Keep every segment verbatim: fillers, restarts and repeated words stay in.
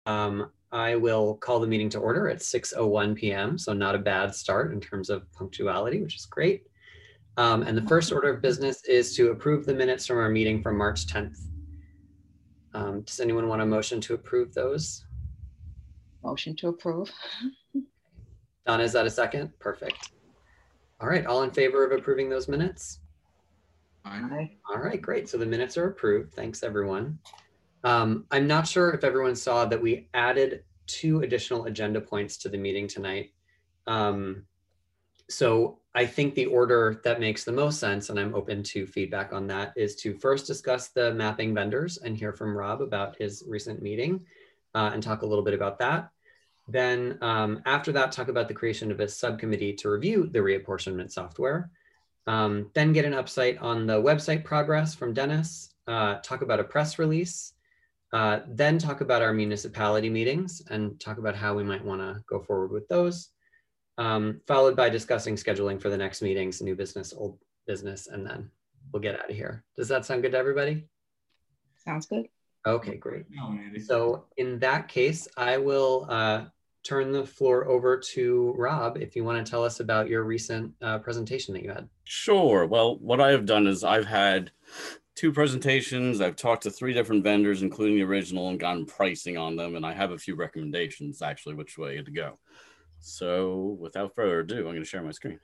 Um, I will call the meeting to order at six oh one p m, so not a bad start in terms of punctuality, which is great. Um, and the first order of business is to approve the minutes from our meeting from March tenth. Um, does anyone want a motion to approve those? Motion to approve. Donna, is that a second? Perfect. All right, all in favor of approving those minutes? Aye. All right, great. So the minutes are approved. Thanks, everyone. Um, I'm not sure if everyone saw that we added two additional agenda points to the meeting tonight. Um, so I think the order that makes the most sense, and I'm open to feedback on that, is to first discuss the mapping vendors and hear from Rob about his recent meeting uh, and talk a little bit about that. Then um, after that, talk about the creation of a subcommittee to review the reapportionment software. Um, then get an update on the website progress from Dennis, uh, talk about a press release, uh, then talk about our municipality meetings and talk about how we might want to go forward with those, um, followed by discussing scheduling for the next meetings, new business, old business, and then we'll get out of here. Does that sound good to everybody? Sounds good. Okay, great. So in that case, I will uh, turn the floor over to Rob if you want to tell us about your recent uh, presentation that you had. Sure. Well, what I have done is I've had two presentations. I've talked to three different vendors, including the original, and gotten pricing on them. And I have a few recommendations, actually, which way to go. So without further ado, I'm going to share my screen.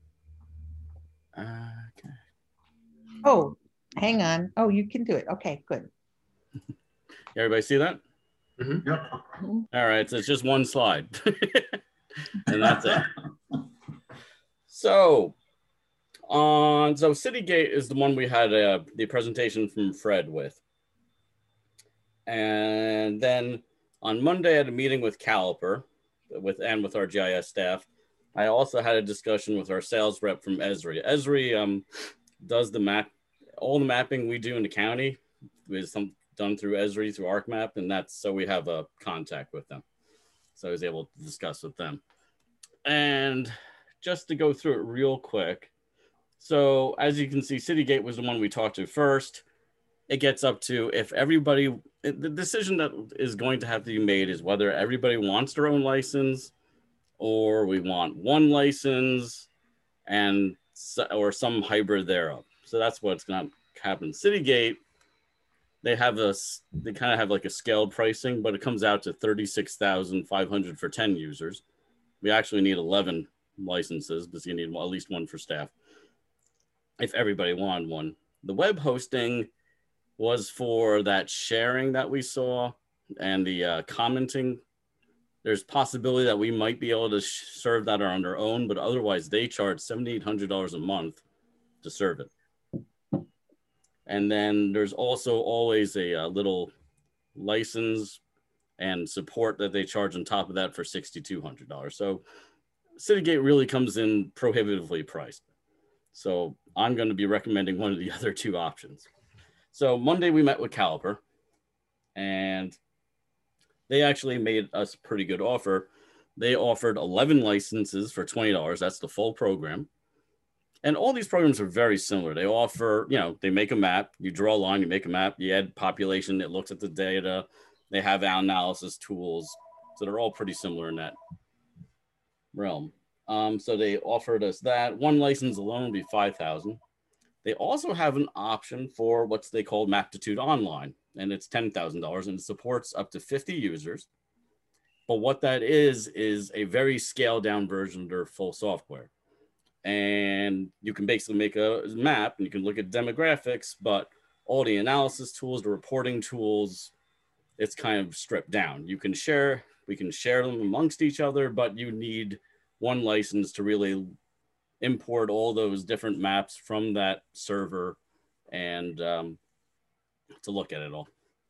Okay. Oh, hang on. Oh, you can do it. Okay, good. Everybody see that? Mm-hmm. Yep. All right. So it's just one slide. And that's it. So on, so Citygate is the one we had uh, the presentation from Fred with. And then on Monday, I had a meeting with Caliper with and with our G I S staff. I also had a discussion with our sales rep from Esri. Esri um, does the map, all the mapping we do in the county is some, done through Esri, through ArcMap, and that's so we have a contact with them. So I was able to discuss with them. And just to go through it real quick. So as you can see, Citygate was the one we talked to first. It gets up to if everybody, the decision that is going to have to be made is whether everybody wants their own license or we want one license and or some hybrid thereof. So that's what's going to happen. Citygate, they have a, they kind of have like a scaled pricing, but it comes out to thirty-six thousand five hundred for ten users. We actually need eleven licenses because you need at least one for staff if everybody wanted one. The web hosting was for that sharing that we saw and the uh, commenting. There's possibility that we might be able to serve that on our own, but otherwise they charge seven thousand eight hundred dollars a month to serve it. And then there's also always a, a little license and support that they charge on top of that for six thousand two hundred dollars. So Citygate really comes in prohibitively priced. So I'm going to be recommending one of the other two options. So Monday we met with Caliper and they actually made us a pretty good offer. They offered eleven licenses for twenty dollars. That's the full program. And all these programs are very similar. They offer, you know, they make a map, you draw a line, you make a map, you add population, it looks at the data. They have analysis tools. So they're all pretty similar in that realm. Um, so they offered us that. One license alone would be five thousand dollars. They also have an option for what they call Maptitude Online, and it's ten thousand dollars, and it supports up to fifty users. But what that is, is a very scaled down version of their full software. And you can basically make a map and you can look at demographics, but all the analysis tools, the reporting tools, it's kind of stripped down. You can share, we can share them amongst each other, but you need one license to really import all those different maps from that server and um, to look at it all.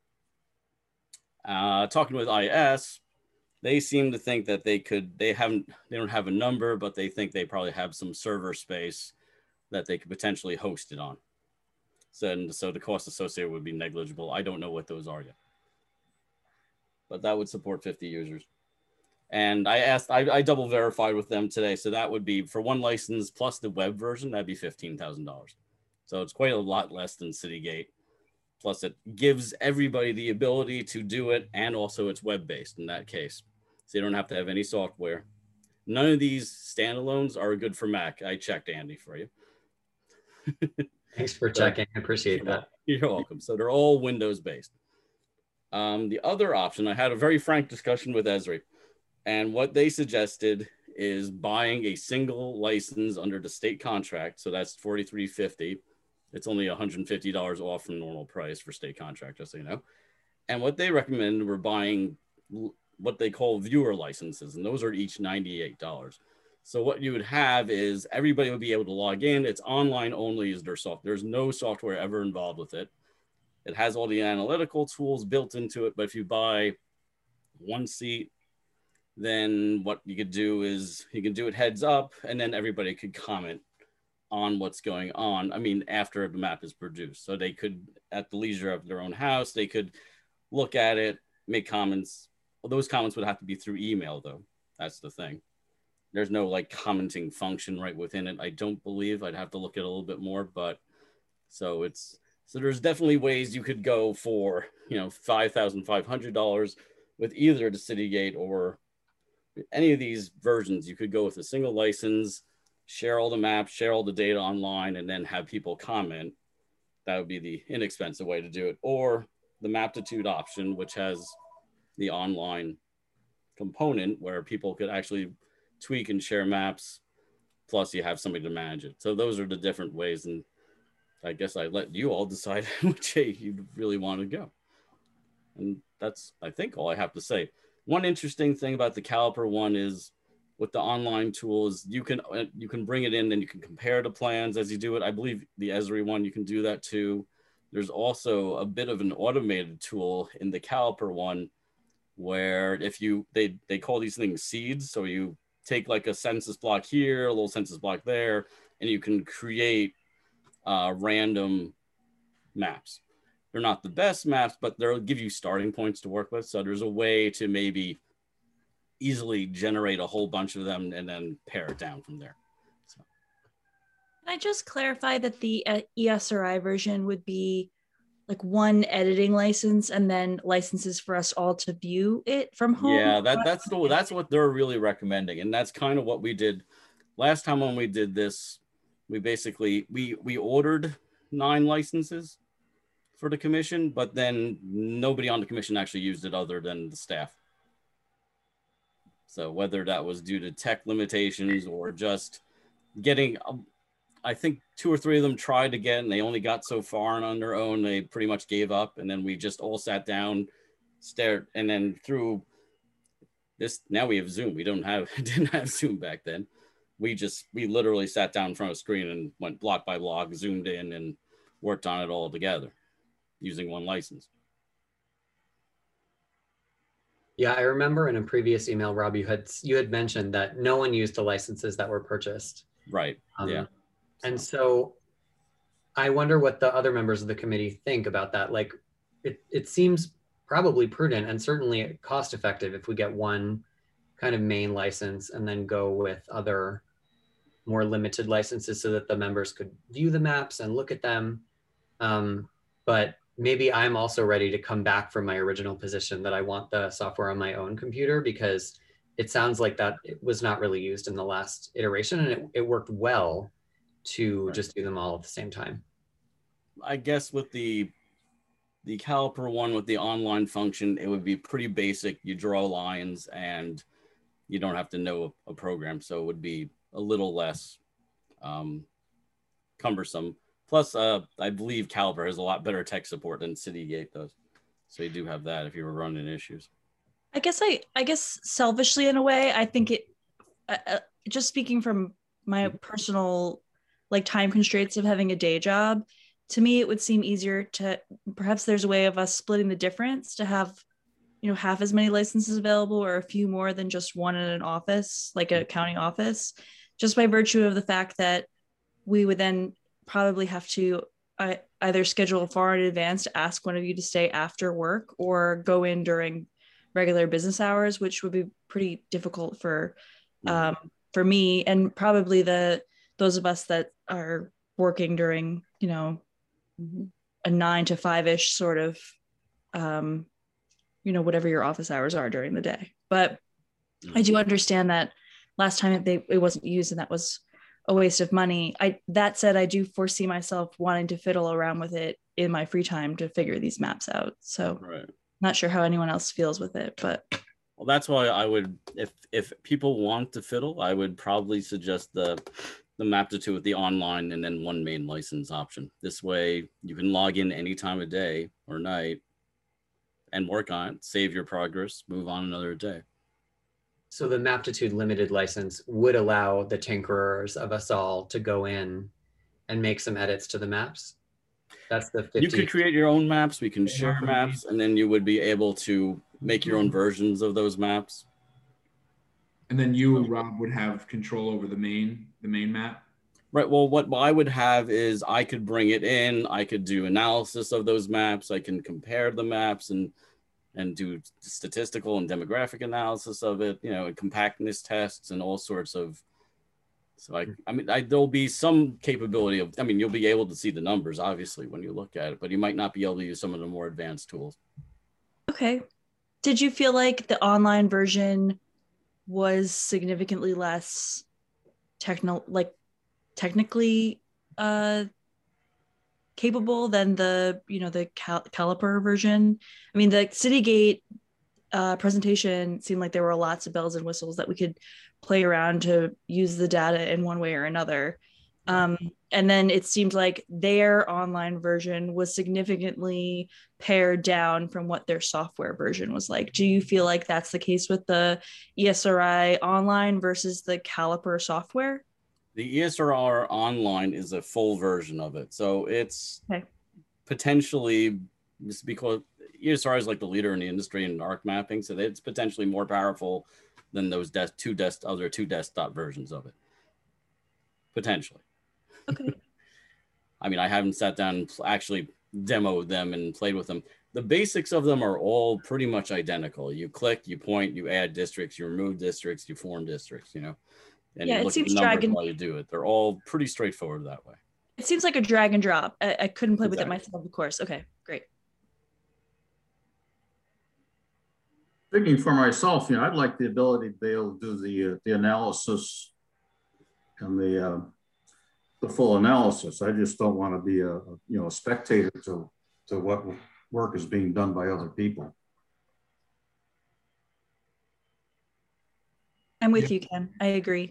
Uh, talking with I S, they seem to think that they could, they haven't, they don't have a number, but they think they probably have some server space that they could potentially host it on. So, and so the cost associated would be negligible. I don't know what those are yet, but that would support fifty users. And I asked, I, I double verified with them today. So that would be for one license plus the web version, that'd be fifteen thousand dollars. So it's quite a lot less than Citygate. Plus it gives everybody the ability to do it, and also it's web-based in that case. So you don't have to have any software. None of these standalones are good for Mac. I checked, Andy, for you. Thanks for checking. I appreciate that. You're welcome. So they're all Windows-based. Um, the other option, I had a very frank discussion with Esri, and what they suggested is buying a single license under the state contract. So that's forty-three fifty. It's only one hundred fifty dollars off from normal price for state contract, just so you know. And what they recommend were buying what they call viewer licenses, and those are each ninety-eight dollars. So what you would have is everybody would be able to log in. It's online only is their software. There's no software ever involved with it. It has all the analytical tools built into it, but if you buy one seat, then what you could do is you can do it heads up, and then everybody could comment on what's going on. I mean, after the map is produced. So they could, at the leisure of their own house, they could look at it, make comments. Well, those comments would have to be through email, though. That's the thing. There's no like commenting function right within it. I don't believe. I'd have to look at it a little bit more, but so it's, so there's definitely ways you could go for, you know, five thousand five hundred dollars with either the Citygate or any of these versions. You could go with a single license, share all the maps, share all the data online, and then have people comment. That would be the inexpensive way to do it. Or the Maptitude option, which has the online component where people could actually tweak and share maps, plus you have somebody to manage it. So those are the different ways, and I guess I let you all decide which way you really want to go. And that's, I think, all I have to say. One interesting thing about the Caliper one is with the online tools, you can you can bring it in and you can compare the plans as you do it. I believe the Esri one, you can do that too. There's also a bit of an automated tool in the Caliper one where if you, they, they call these things seeds. So you take like a census block here, a little census block there, and you can create uh, random maps. They're not the best maps, but they'll give you starting points to work with. So there's a way to maybe easily generate a whole bunch of them and then pare it down from there. So. Can I just clarify that the uh, E S R I version would be like one editing license and then licenses for us all to view it from home? Yeah, that, that's the, that's what they're really recommending. And that's kind of what we did last time when we did this. We basically, we, we ordered nine licenses for the commission, but then nobody on the commission actually used it other than the staff. So whether that was due to tech limitations or just getting, um, I think two or three of them tried to get, and they only got so far, and on their own, they pretty much gave up. And then we just all sat down, stared, and then through this, now we have Zoom. We don't have, didn't have Zoom back then. We just, we literally sat down in front of a screen and went block by block, zoomed in and worked on it all together using one license. Yeah, I remember in a previous email, Rob, you had you had mentioned that no one used the licenses that were purchased. Right. Um, yeah. And so I wonder what the other members of the committee think about that. Like, it, it seems probably prudent and certainly cost effective if we get one kind of main license and then go with other more limited licenses so that the members could view the maps and look at them. Um, but maybe I'm also ready to come back from my original position that I want the software on my own computer, because it sounds like that it was not really used in the last iteration, and it, it worked well to right. just do them all at the same time. I guess with the the Caliper one with the online function, it would be pretty basic. You draw lines and you don't have to know a, a program. So it would be a little less um, cumbersome. Plus, uh, I believe Caliper has a lot better tech support than Citygate does. So you do have that if you were running issues. I guess I, I guess selfishly in a way, I think it, uh, uh, just speaking from my personal like time constraints of having a day job, to me, it would seem easier to, perhaps there's a way of us splitting the difference to have, you know, half as many licenses available or a few more than just one in an office, like a county office, just by virtue of the fact that we would then probably have to uh, either schedule far in advance to ask one of you to stay after work or go in during regular business hours, which would be pretty difficult for um, for me and probably the those of us that are working during, you know, a nine to five ish sort of, um, you know, whatever your office hours are during the day. But I do understand that last time it, they, it wasn't used and that was a waste of money. I, that said, I do foresee myself wanting to fiddle around with it in my free time to figure these maps out. So Right. not sure how anyone else feels with it, but. Well, that's why I would, if if people want to fiddle, I would probably suggest the the Maptitude with the online and then one main license option. This way you can log in any time of day or night and work on it, save your progress, move on another day. So the Maptitude limited license would allow the tinkerers of us all to go in and make some edits to the maps. That's the fifty. You could create your own maps. We can share maps, and then you would be able to make your own versions of those maps. And then you, Rob, would have control over the main the main map. Right. Well, what I would have is I could bring it in. I could do analysis of those maps. I can compare the maps and and do statistical and demographic analysis of it. You know, and compactness tests and all sorts of. So I, I mean, I, there'll be some capability of. I mean, you'll be able to see the numbers obviously when you look at it, but you might not be able to use some of the more advanced tools. Okay. Did you feel like the online version was significantly less techno like technically uh capable than the you know the cal- caliper version? I mean, the Citygate uh presentation seemed like there were lots of bells and whistles that we could play around to use the data in one way or another, um and then it seemed like their online version was significantly pared down from what their software version was like. Do you feel like that's the case with the E S R I online versus the caliper software? The E S R I online is a full version of it. So it's Okay. potentially, just because E S R I is like the leader in the industry in ARC mapping, so it's potentially more powerful than those des- two desk other two desktop versions of it. Potentially. Okay. I mean, I haven't sat down and actually demoed them and played with them. The basics of them are all pretty much identical. You click, you point, you add districts, you remove districts, you form districts, you know, and Yeah, you it look at seems the numbers drag and- while you do it. They're all pretty straightforward that way. It seems like a drag and drop. I, I couldn't play with it Exactly. myself, of course. Okay, great. Thinking for myself, you know, I'd like the ability to be able to do the uh, the analysis and the uh, the full analysis. I just don't want to be a, a you know a spectator to to what work is being done by other people. I'm with you, Ken. I agree.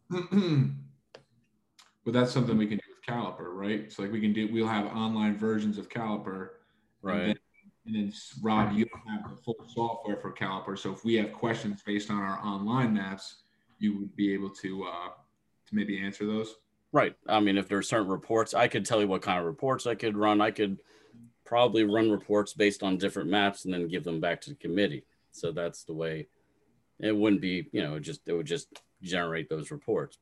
But that's something we can do with Caliper, right? So like we can do, we'll have online versions of Caliper, Right. And then, and then Rob, you have the full software for Caliper. So if we have questions based on our online maps, you would be able to uh, to maybe answer those. Right. I mean, if there are certain reports, I could tell you what kind of reports I could run. I could probably run reports based on different maps and then give them back to the committee. So that's the way. It wouldn't be, you know, it just it would just generate those reports.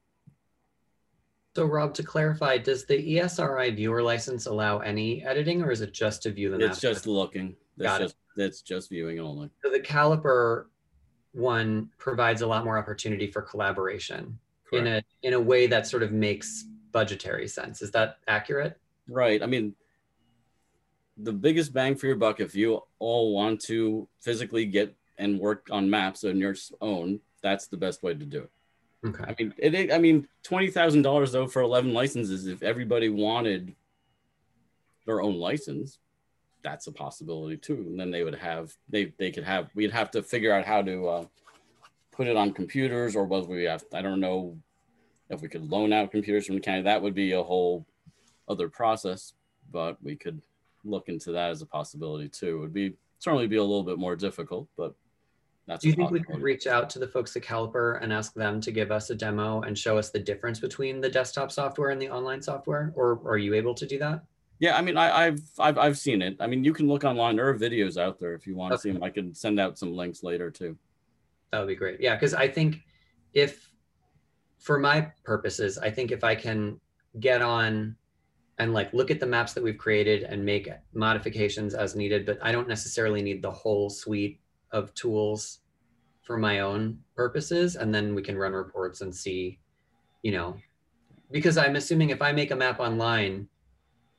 So Rob, to clarify, does the E S R I viewer license allow any editing, or is it just to view the map? It's just looking. That's Got it. just that's just viewing only. So the caliper one provides a lot more opportunity for collaboration in a in a way that sort of makes budgetary sense. Is that accurate? Right. I mean, the biggest bang for your buck, if you all want to physically get and work on maps on your own, that's the best way to do it. Okay. I mean, it. I mean, twenty thousand dollars though for eleven licenses. If everybody wanted their own license, that's a possibility too. And then they would have they they could have. We'd have to figure out how to uh, put it on computers, or whether we have. I don't know if we could loan out computers from the county. That would be a whole other process. But we could look into that as a possibility too. It would be certainly be a little bit more difficult, but. That's Do you think we could reach out to the folks at Caliper and ask them to give us a demo and show us the difference between the desktop software and the online software? Or, or are you able to do that? Yeah, I mean, I, I've, I've I've seen it. I mean, you can look online. There are videos out there if you want to Okay. see them. I could send out some links later too. That would be great. Yeah, because I think if, for my purposes, I think if I can get on and like look at the maps that we've created and make modifications as needed, but I don't necessarily need the whole suite of tools for my own purposes, and then we can run reports and see, you know, because I'm assuming if I make a map online,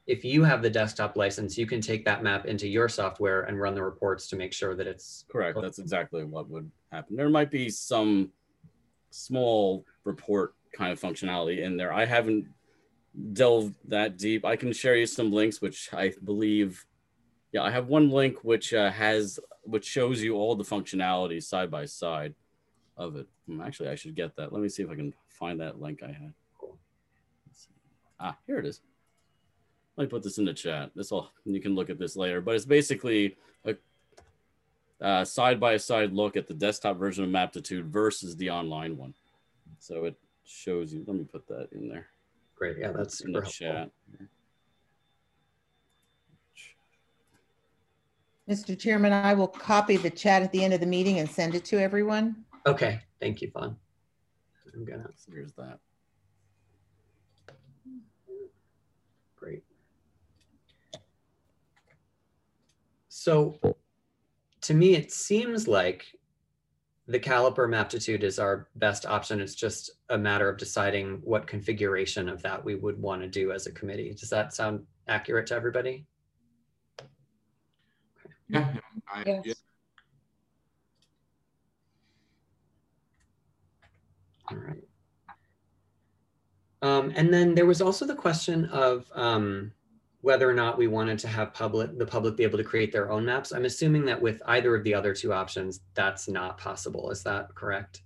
if you have the desktop license, you can take that map into your software and run the reports to make sure that it's correct. That's exactly what would happen. There might be some small report kind of functionality in there. I haven't delved that deep. I can share you some links, which I believe, yeah, I have one link which uh, has, which shows you all the functionalities side by side of it. Actually, I should get that. Let me see if I can find that link I had. Ah, here it is. Let me put this in the chat. This all, you can look at this later, but it's basically a uh, side-by-side look at the desktop version of Maptitude versus the online one. So it shows you, let me put that in there. Great, yeah, that's in super the helpful. chat. Mister Chairman, I will copy the chat at the end of the meeting and send it to everyone. Okay, thank you, Fawn. I'm gonna, So here's that. great. So to me, it seems like the Caliper Maptitude is our best option. It's just a matter of deciding what configuration of that we would want to do as a committee. Does that sound accurate to everybody? Yeah. I, Yes. yeah. All right. Um, and then there was also the question of um, whether or not we wanted to have public, the public be able to create their own maps. I'm assuming that with either of the other two options, that's not possible. Is that correct?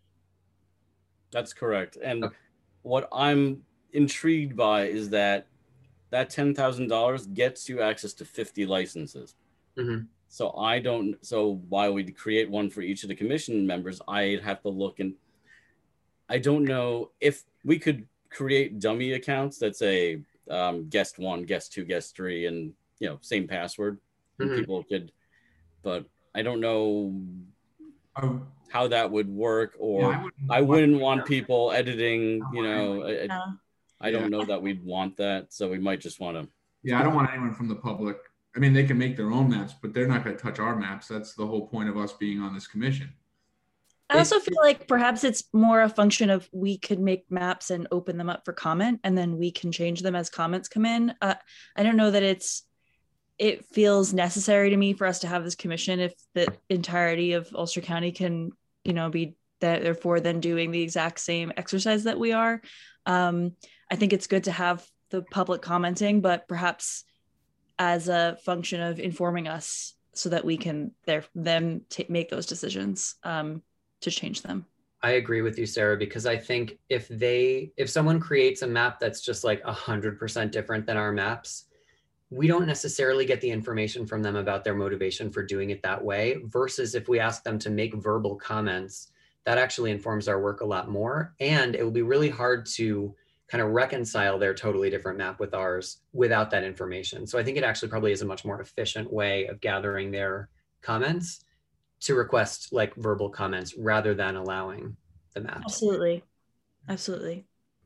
That's correct. And Okay. what I'm intrigued by is that that ten thousand dollars gets you access to fifty licenses. Mm-hmm. So I don't, so while we'd create one for each of the commission members, I'd have to look, and I don't know if we could create dummy accounts that say um, guest one, guest two, guest three, and, you know, same password. And Mhm. people could, but I don't know Oh, how that would work, or yeah, I wouldn't, I wouldn't want people editing, you know, I, No. I don't know that we'd want that. So we might just want to, Yeah, I don't want anyone from the public. I mean, they can make their own maps, but they're not going to touch our maps. That's the whole point of us being on this commission. I also feel like perhaps it's more a function of we could make maps and open them up for comment, and then we can change them as comments come in. Uh, I don't know that it's, it feels necessary to me for us to have this commission if the entirety of Ulster County can, you know, be that therefore then doing the exact same exercise that we are. Um, I think it's good to have the public commenting, but perhaps as a function of informing us so that we can there them t- make those decisions um, to change them. I agree with you, Sarah, because I think if they, if someone creates a map that's just like a hundred percent different than our maps, we don't necessarily get the information from them about their motivation for doing it that way, versus if we ask them to make verbal comments, that actually informs our work a lot more. And it will be really hard to kind of reconcile their totally different map with ours without that information. So I think it actually probably is a much more efficient way of gathering their comments to request like verbal comments rather than allowing the maps. Absolutely. Absolutely.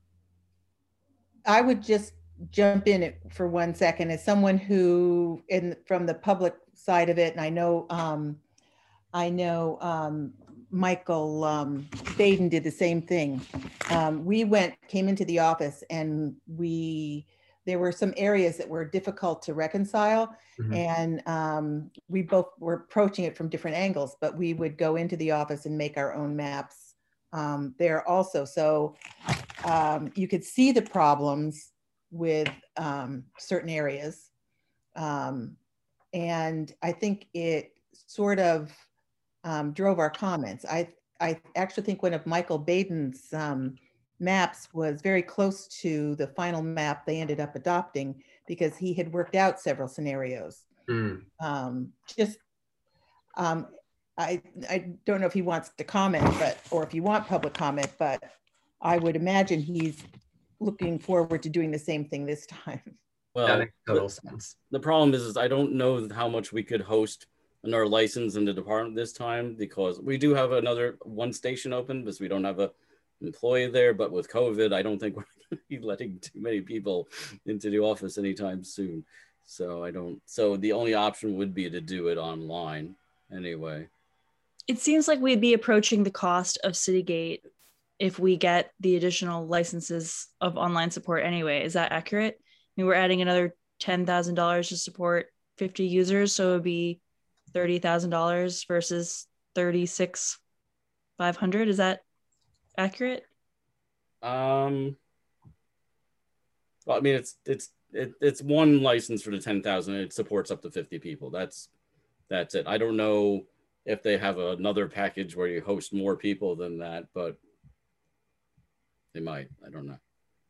I would just jump in it for one second as someone who in from the public side of it, and I know um, I know um, Michael um, Baden did the same thing. Um, we went, came into the office and we, there were some areas that were difficult to reconcile. Mhm. And um, we both were approaching it from different angles, but we would go into the office and make our own maps um, there also. So um, you could see the problems with um, certain areas. Um, and I think it sort of um, drove our comments. I, I actually think one of Michael Baden's um, maps was very close to the final map they ended up adopting because he had worked out several scenarios. Mm. Um, just, um, I, I don't know if he wants to comment, but, or if you want public comment, but I would imagine he's looking forward to doing the same thing this time. well, That makes total the, sense. the problem is, is I don't know how much we could host another license in the department this time, because we do have another one station open, because we don't have a employee there. But with COVID, I don't think we're going to be letting too many people into the office anytime soon. So I don't, so the only option would be to do it online anyway. It seems like we'd be approaching the cost of Citygate if we get the additional licenses of online support anyway. Is that accurate? I mean, we're adding another ten thousand dollars to support fifty users. So it would be thirty thousand dollars versus thirty-six thousand five hundred. Is that accurate? Um, well, I mean, it's, it's, it, it's one license for the ten thousand. It supports up to fifty people. That's, that's it. I don't know if they have another package where you host more people than that, but they might, I don't know.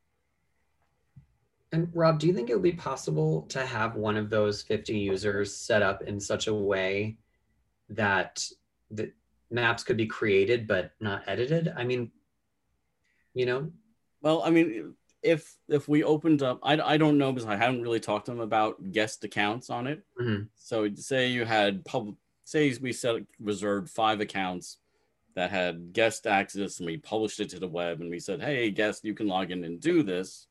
And Rob, do you think it would be possible to have one of those fifty users set up in such a way that the maps could be created but not edited? I mean, you know? Well, I mean, if if we opened up, I, I don't know because I haven't really talked to them about guest accounts on it. Mm-hmm. So say you had public, say we set reserved five accounts that had guest access and we published it to the web and we said, hey, guest, you can log in and do this.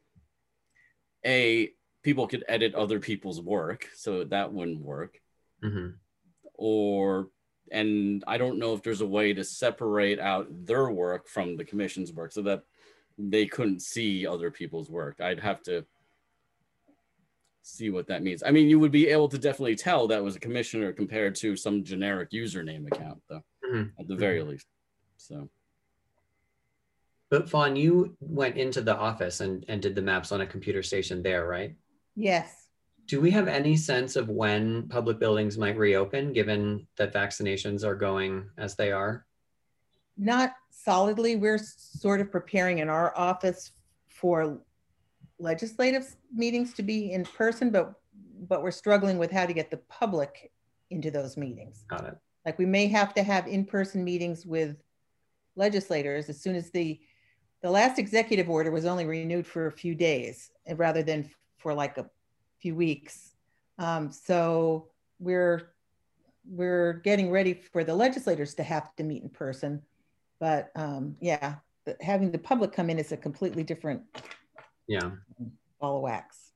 A, people could edit other people's work, so that wouldn't work. Mm-hmm. Or, and I don't know if there's a way to separate out their work from the commission's work so that they couldn't see other people's work. I'd have to see what that means. I mean, you would be able to definitely tell that was a commissioner compared to some generic username account, though, mm-hmm. at the very mm-hmm. least. So. But Fawn, you went into the office and, and did the maps on a computer station there, right? Yes. Do we have any sense of when public buildings might reopen, given that vaccinations are going as they are? Not solidly. We're sort of preparing in our office for legislative meetings to be in person, but but we're struggling with how to get the public into those meetings. Got it. Like we may have to have in-person meetings with legislators as soon as the The last executive order was only renewed for a few days rather than for like a few weeks. Um, so we're, we're getting ready for the legislators to have to meet in person. But um, yeah, having the public come in is a completely different yeah. ball of wax.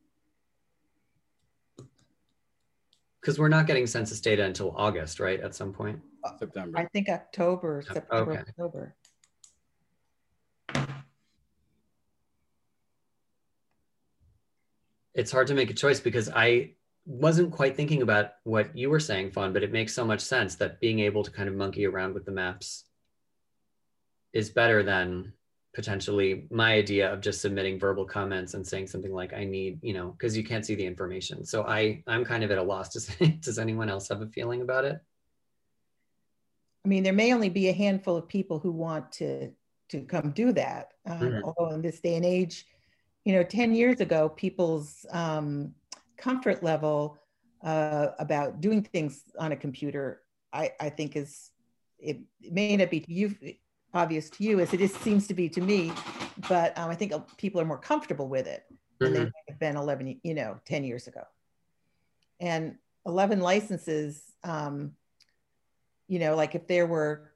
Because we're not getting census data until August, right? At some point? September. I think October, September, okay. October. It's hard to make a choice because I wasn't quite thinking about what you were saying, Fawn, but it makes so much sense that being able to kind of monkey around with the maps is better than potentially my idea of just submitting verbal comments and saying something like, I need, you know, because you can't see the information. So I, I'm kind of at a loss to say, does anyone else have a feeling about it? I mean, there may only be a handful of people who want to, to come do that. Um, mm-hmm. Although in this day and age, you know, ten years ago, people's um, comfort level uh, about doing things on a computer, I, I think is, it, it may not be to you, obvious to you as it is, seems to be to me, but um, I think people are more comfortable with it than mm-hmm. they might have been eleven, you know, ten years ago. And eleven licenses, um, you know, like if there were,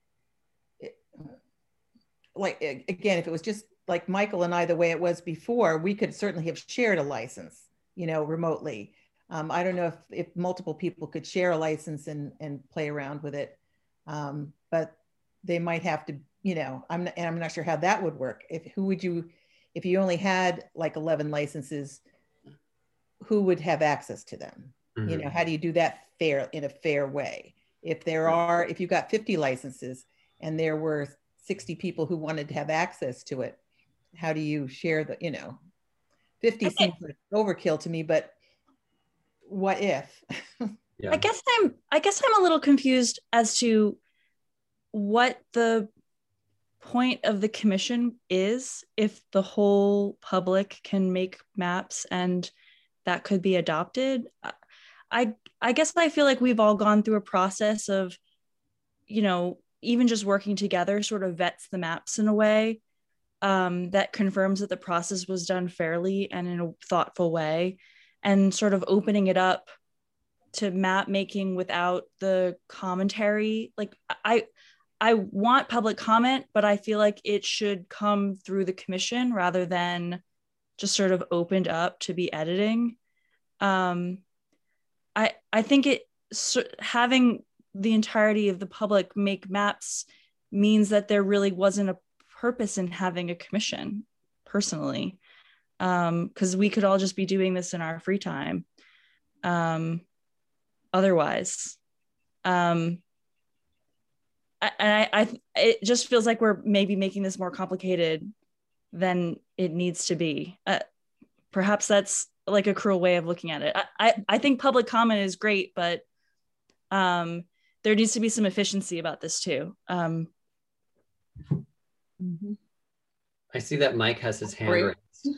like, again, if it was just like Michael and I, the way it was before, we could certainly have shared a license, you know, remotely. Um, I don't know if, if multiple people could share a license and, and play around with it, um, but they might have to, you know, I'm not, and I'm not sure how that would work. If who would you, if you only had like eleven licenses, who would have access to them? Mm-hmm. You know, how do you do that fair in a fair way? If there are, if you got fifty licenses and there were sixty people who wanted to have access to it, how do you share the, you know, fifty okay. seems like overkill to me, but what if? Yeah. I guess I'm, I guess I'm a little confused as to what the point of the commission is if the whole public can make maps and that could be adopted. I, I guess I feel like we've all gone through a process of, you know, even just working together sort of vets the maps in a way um, that confirms that the process was done fairly and in a thoughtful way, and sort of opening it up to map making without the commentary. Like I, I want public comment, but I feel like it should come through the commission rather than just sort of opened up to be editing. Um, I, I think it so, having the entirety of the public make maps means that there really wasn't a purpose in having a commission, personally. Um, because we could all just be doing this in our free time. Um, otherwise, um, I, and I, I, it just feels like we're maybe making this more complicated than it needs to be. Uh, perhaps that's like a cruel way of looking at it. I, I, I think public comment is great, but um, there needs to be some efficiency about this too. Um, Mhm. I see that Mike has his hand Great. raised.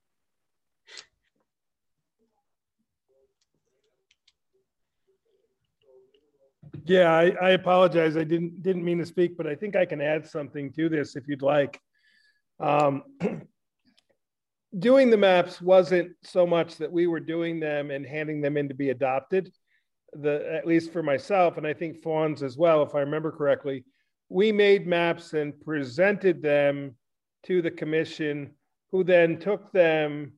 Yeah, I, I apologize. I didn't didn't mean to speak, but I think I can add something to this if you'd like. Um, doing the maps wasn't so much that we were doing them and handing them in to be adopted. The at least for myself, and I think Fawn's as well, if I remember correctly, we made maps and presented them to the commission, who then took them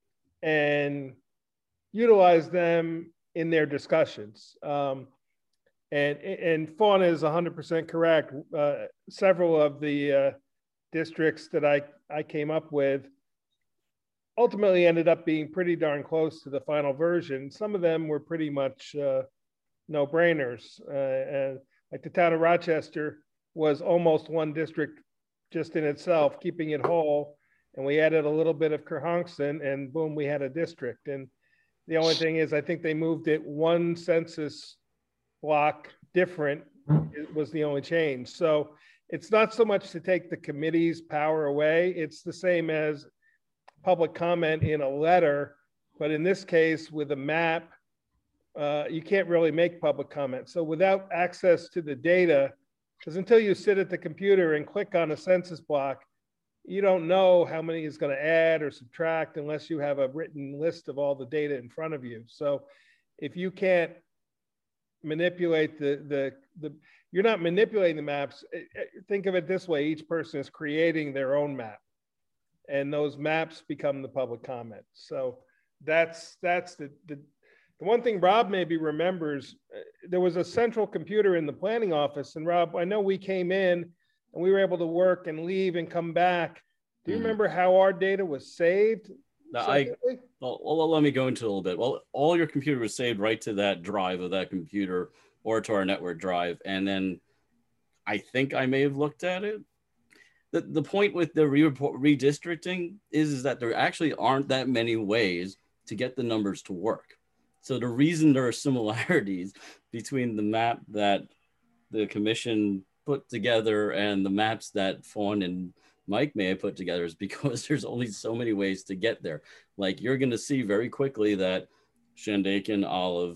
and utilized them in their discussions. Um, And, and Fawn is one hundred percent correct. Uh, several of the uh, districts that I, I came up with ultimately ended up being pretty darn close to the final version. Some of them were pretty much uh, no-brainers. Uh, and like the town of Rochester was almost one district just in itself, keeping it whole. And we added a little bit of Kerhonkson, and boom, we had a district. And the only thing is, I think they moved it one census block different. It was the only change. So it's not so much to take the committee's power away. It's the same as public comment in a letter, but in this case with a map, uh, you can't really make public comment. So without access to the data, because until you sit at the computer and click on a census block, you don't know how many is going to add or subtract unless you have a written list of all the data in front of you. So if you can't manipulate the, the, the, you're not manipulating the maps. Think of it this way, each person is creating their own map, and those maps become the public comment. So that's, that's the, the, the one thing Rob maybe remembers, there was a central computer in the planning office, and Rob, I know we came in and we were able to work and leave and come back. Do you mm-hmm. remember how our data was saved? Now, I, well, well, let me go into a little bit. Well, all your computer was saved right to that drive of that computer or to our network drive. And then I think I may have looked at it. The, the point with the re redistricting is, is that there actually aren't that many ways to get the numbers to work. So the reason there are similarities between the map that the commission put together and the maps that Fawn and Mike may have put together is because there's only so many ways to get there. Like you're going to see very quickly that Shandaken, Olive,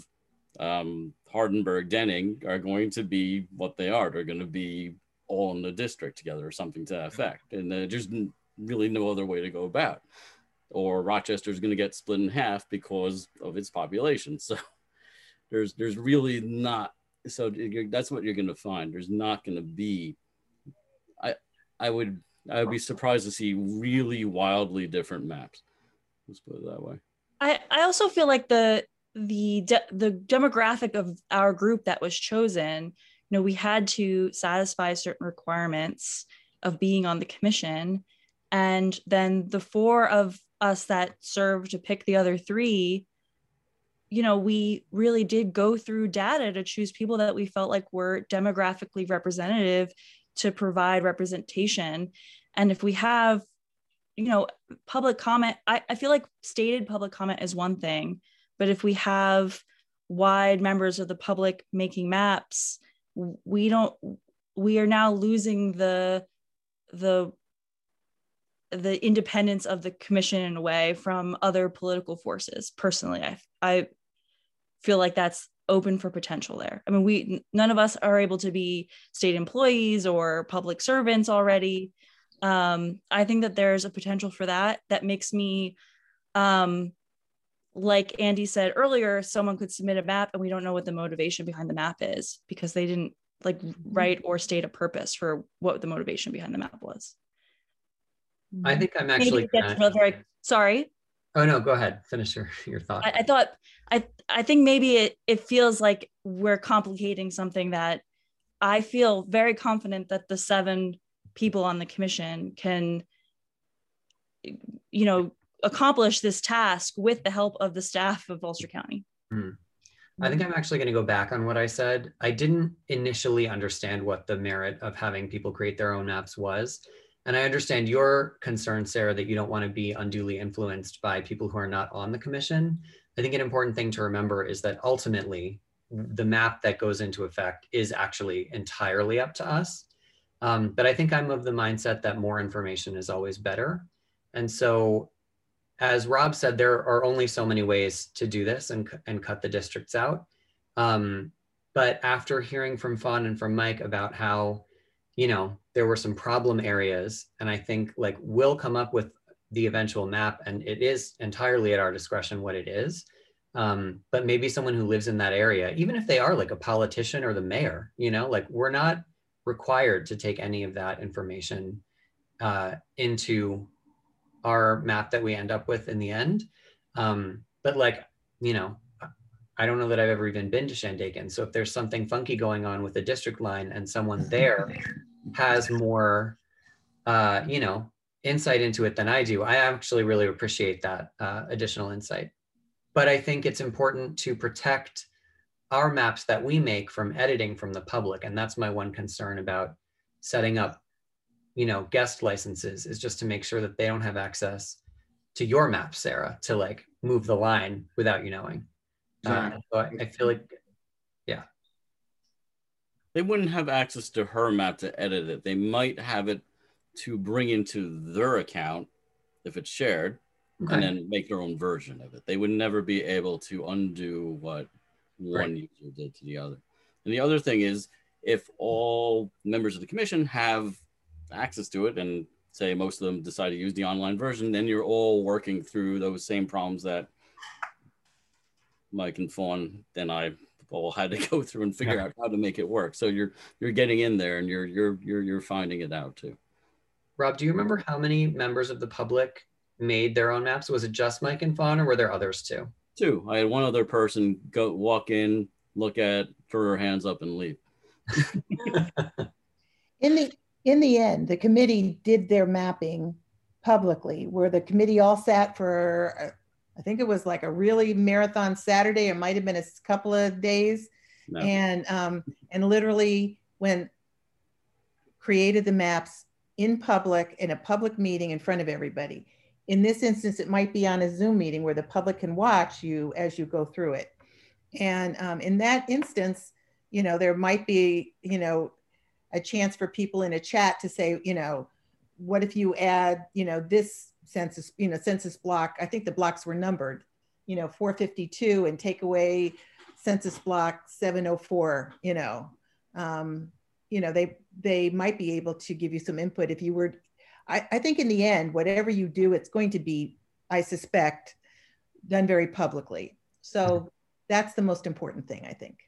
um, Hardenberg, Denning are going to be what they are. They're going to be all in the district together or something to that effect. And uh, there's really no other way to go about it. Or Rochester is going to get split in half because of its population. So there's, there's really not, so that's what you're going to find. There's not going to be, I, I would, I would be surprised to see really wildly different maps. Let's put it that way. I, I also feel like the the de the demographic of our group that was chosen, you know, we had to satisfy certain requirements of being on the commission, and then the four of us that served to pick the other three, you know, we really did go through data to choose people that we felt like were demographically representative to provide representation. And if we have, you know, public comment, I, I feel like stated public comment is one thing, but if we have wide members of the public making maps, we don't, we are now losing the, the, the independence of the commission in a way from other political forces. Personally, I, I feel like that's open for potential there. I mean, we, none of us are able to be state employees or public servants already. Um, I think that there's a potential for that. That makes me, um, like Andy said earlier, someone could submit a map and we don't know what the motivation behind the map is because they didn't like write or state a purpose for what the motivation behind the map was. I think I'm actually gonna... very sorry. Oh no, go ahead. Finish your, your thought. I, I thought I I think maybe it it feels like we're complicating something that I feel very confident that the seven people on the commission can, you know, accomplish this task with the help of the staff of Ulster County. Hmm. I think I'm actually going to go back on what I said. I didn't initially understand what the merit of having people create their own maps was. And I understand your concern, Sarah, that you don't want to be unduly influenced by people who are not on the commission. I think an important thing to remember is that ultimately the map that goes into effect is actually entirely up to us. Um, but I think I'm of the mindset that more information is always better. And so, as Rob said, there are only so many ways to do this and, and cut the districts out. Um, but after hearing from Fawn and from Mike about how, you know, there were some problem areas, and I think like we'll come up with the eventual map, and it is entirely at our discretion what it is. Um, but maybe someone who lives in that area, even if they are like a politician or the mayor, you know, like we're not required to take any of that information uh, into our map that we end up with in the end. Um, but like, you know, I don't know that I've ever even been to Shandaken. So if there's something funky going on with the district line and someone there has more, uh, you know, insight into it than I do, I actually really appreciate that uh, additional insight. But I think it's important to protect our maps that we make from editing from the public. And that's my one concern about setting up, you know, guest licenses, is just to make sure that they don't have access to your map, Sarah, to like move the line without you knowing. Uh, so I, I feel like, yeah. They wouldn't have access to her map to edit it. They might have it to bring into their account if it's shared, okay, and then make their own version of it. They would never be able to undo what one right. user did to the other. And the other thing is, if all members of the commission have access to it, and say most of them decide to use the online version, then you're all working through those same problems that Mike and Fawn and I all had to go through and figure yeah. out how to make it work. So you're you're getting in there and you're you're you're you're finding it out too. Rob, do you remember how many members of the public made their own maps? Was it just Mike and Fawn, or were there others too? Two. I had one other person go walk in, look at, throw her hands up, and leave. in the in the end, the committee did their mapping publicly, where the committee all sat for, I think it was like a really marathon Saturday. It might have been a couple of days, no. and um, and literally when created the maps in public, in a public meeting in front of everybody. In this instance, it might be on a Zoom meeting where the public can watch you as you go through it. And um, in that instance, you know, there might be, you know, a chance for people in a chat to say, you know, what if you add, you know, this census, you know, census block, I think the blocks were numbered, you know, four fifty-two, and take away census block seven oh four, you know, um, you know, they, they might be able to give you some input if you were, I, I think in the end, whatever you do, it's going to be, I suspect, done very publicly. So that's the most important thing, I think.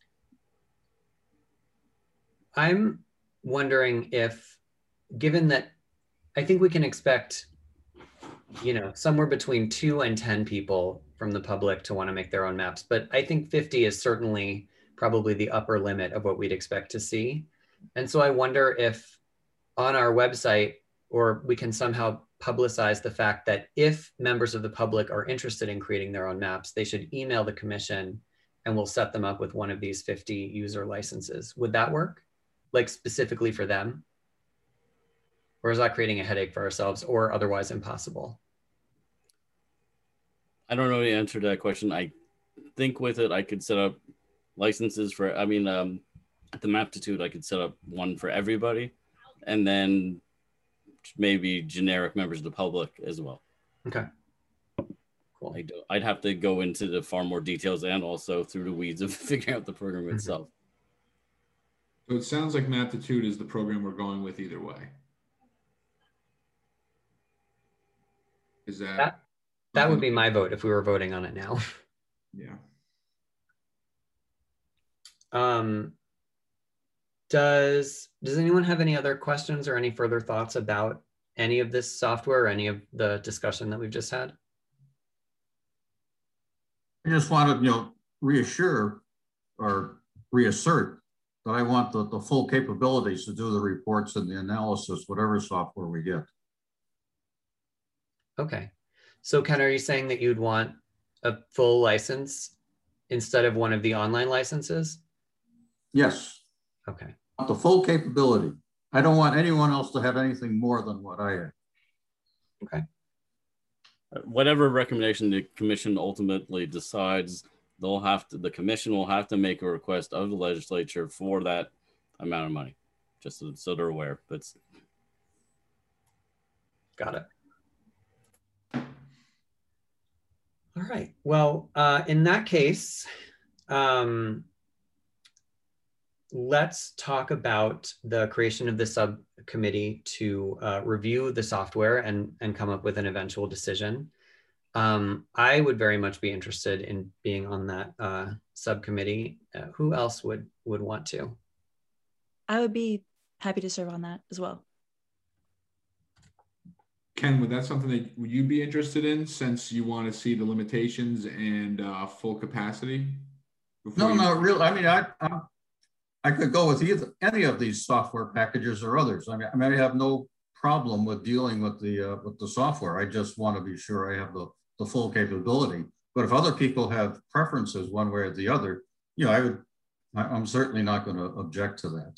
I'm wondering if, given that I think we can expect, you know, somewhere between two and ten people from the public to want to make their own maps, but I think fifty is certainly probably the upper limit of what we'd expect to see. And so I wonder if on our website, or we can somehow publicize the fact that if members of the public are interested in creating their own maps, they should email the commission and we'll set them up with one of these fifty user licenses. Would that work? Like specifically for them? Or is that creating a headache for ourselves, or otherwise impossible? I don't know the answer to that question. I think with it, I could set up licenses for, I mean, um, at the Maptitude, I could set up one for everybody, and then maybe generic members of the public as well. Okay, cool. I do, I'd have to go into the far more details and also through the weeds of figuring out the program mm-hmm. itself. So it sounds like Maptitude is the program we're going with either way. Is that? That, that would be my vote if we were voting on it now. Yeah. Um, does, does anyone have any other questions or any further thoughts about any of this software or any of the discussion that we've just had? I just wanted, you know, reassure or reassert that I want the, the full capabilities to do the reports and the analysis, whatever software we get. Okay. So Ken, are you saying that you'd want a full license instead of one of the online licenses? Yes. Okay. The full capability. I don't want anyone else to have anything more than what I have. Okay. Whatever recommendation the commission ultimately decides, they'll have to, the commission will have to make a request of the legislature for that amount of money, just so, so they're aware. That's got it. All right. Well, uh, in that case, um, let's talk about the creation of the subcommittee to uh, review the software and, and come up with an eventual decision. Um, I would very much be interested in being on that uh, subcommittee. Uh, who else would, would want to? I would be happy to serve on that as well. Ken, would that something that would you be interested in, since you want to see the limitations and uh, full capacity? No, you... not really. I mean, I I'm, I could go with either any of these software packages or others. I mean, I, mean, I have no problem with dealing with the uh, with the software. I just want to be sure I have the the full capability. But if other people have preferences one way or the other, you know, I would. I, I'm certainly not going to object to that.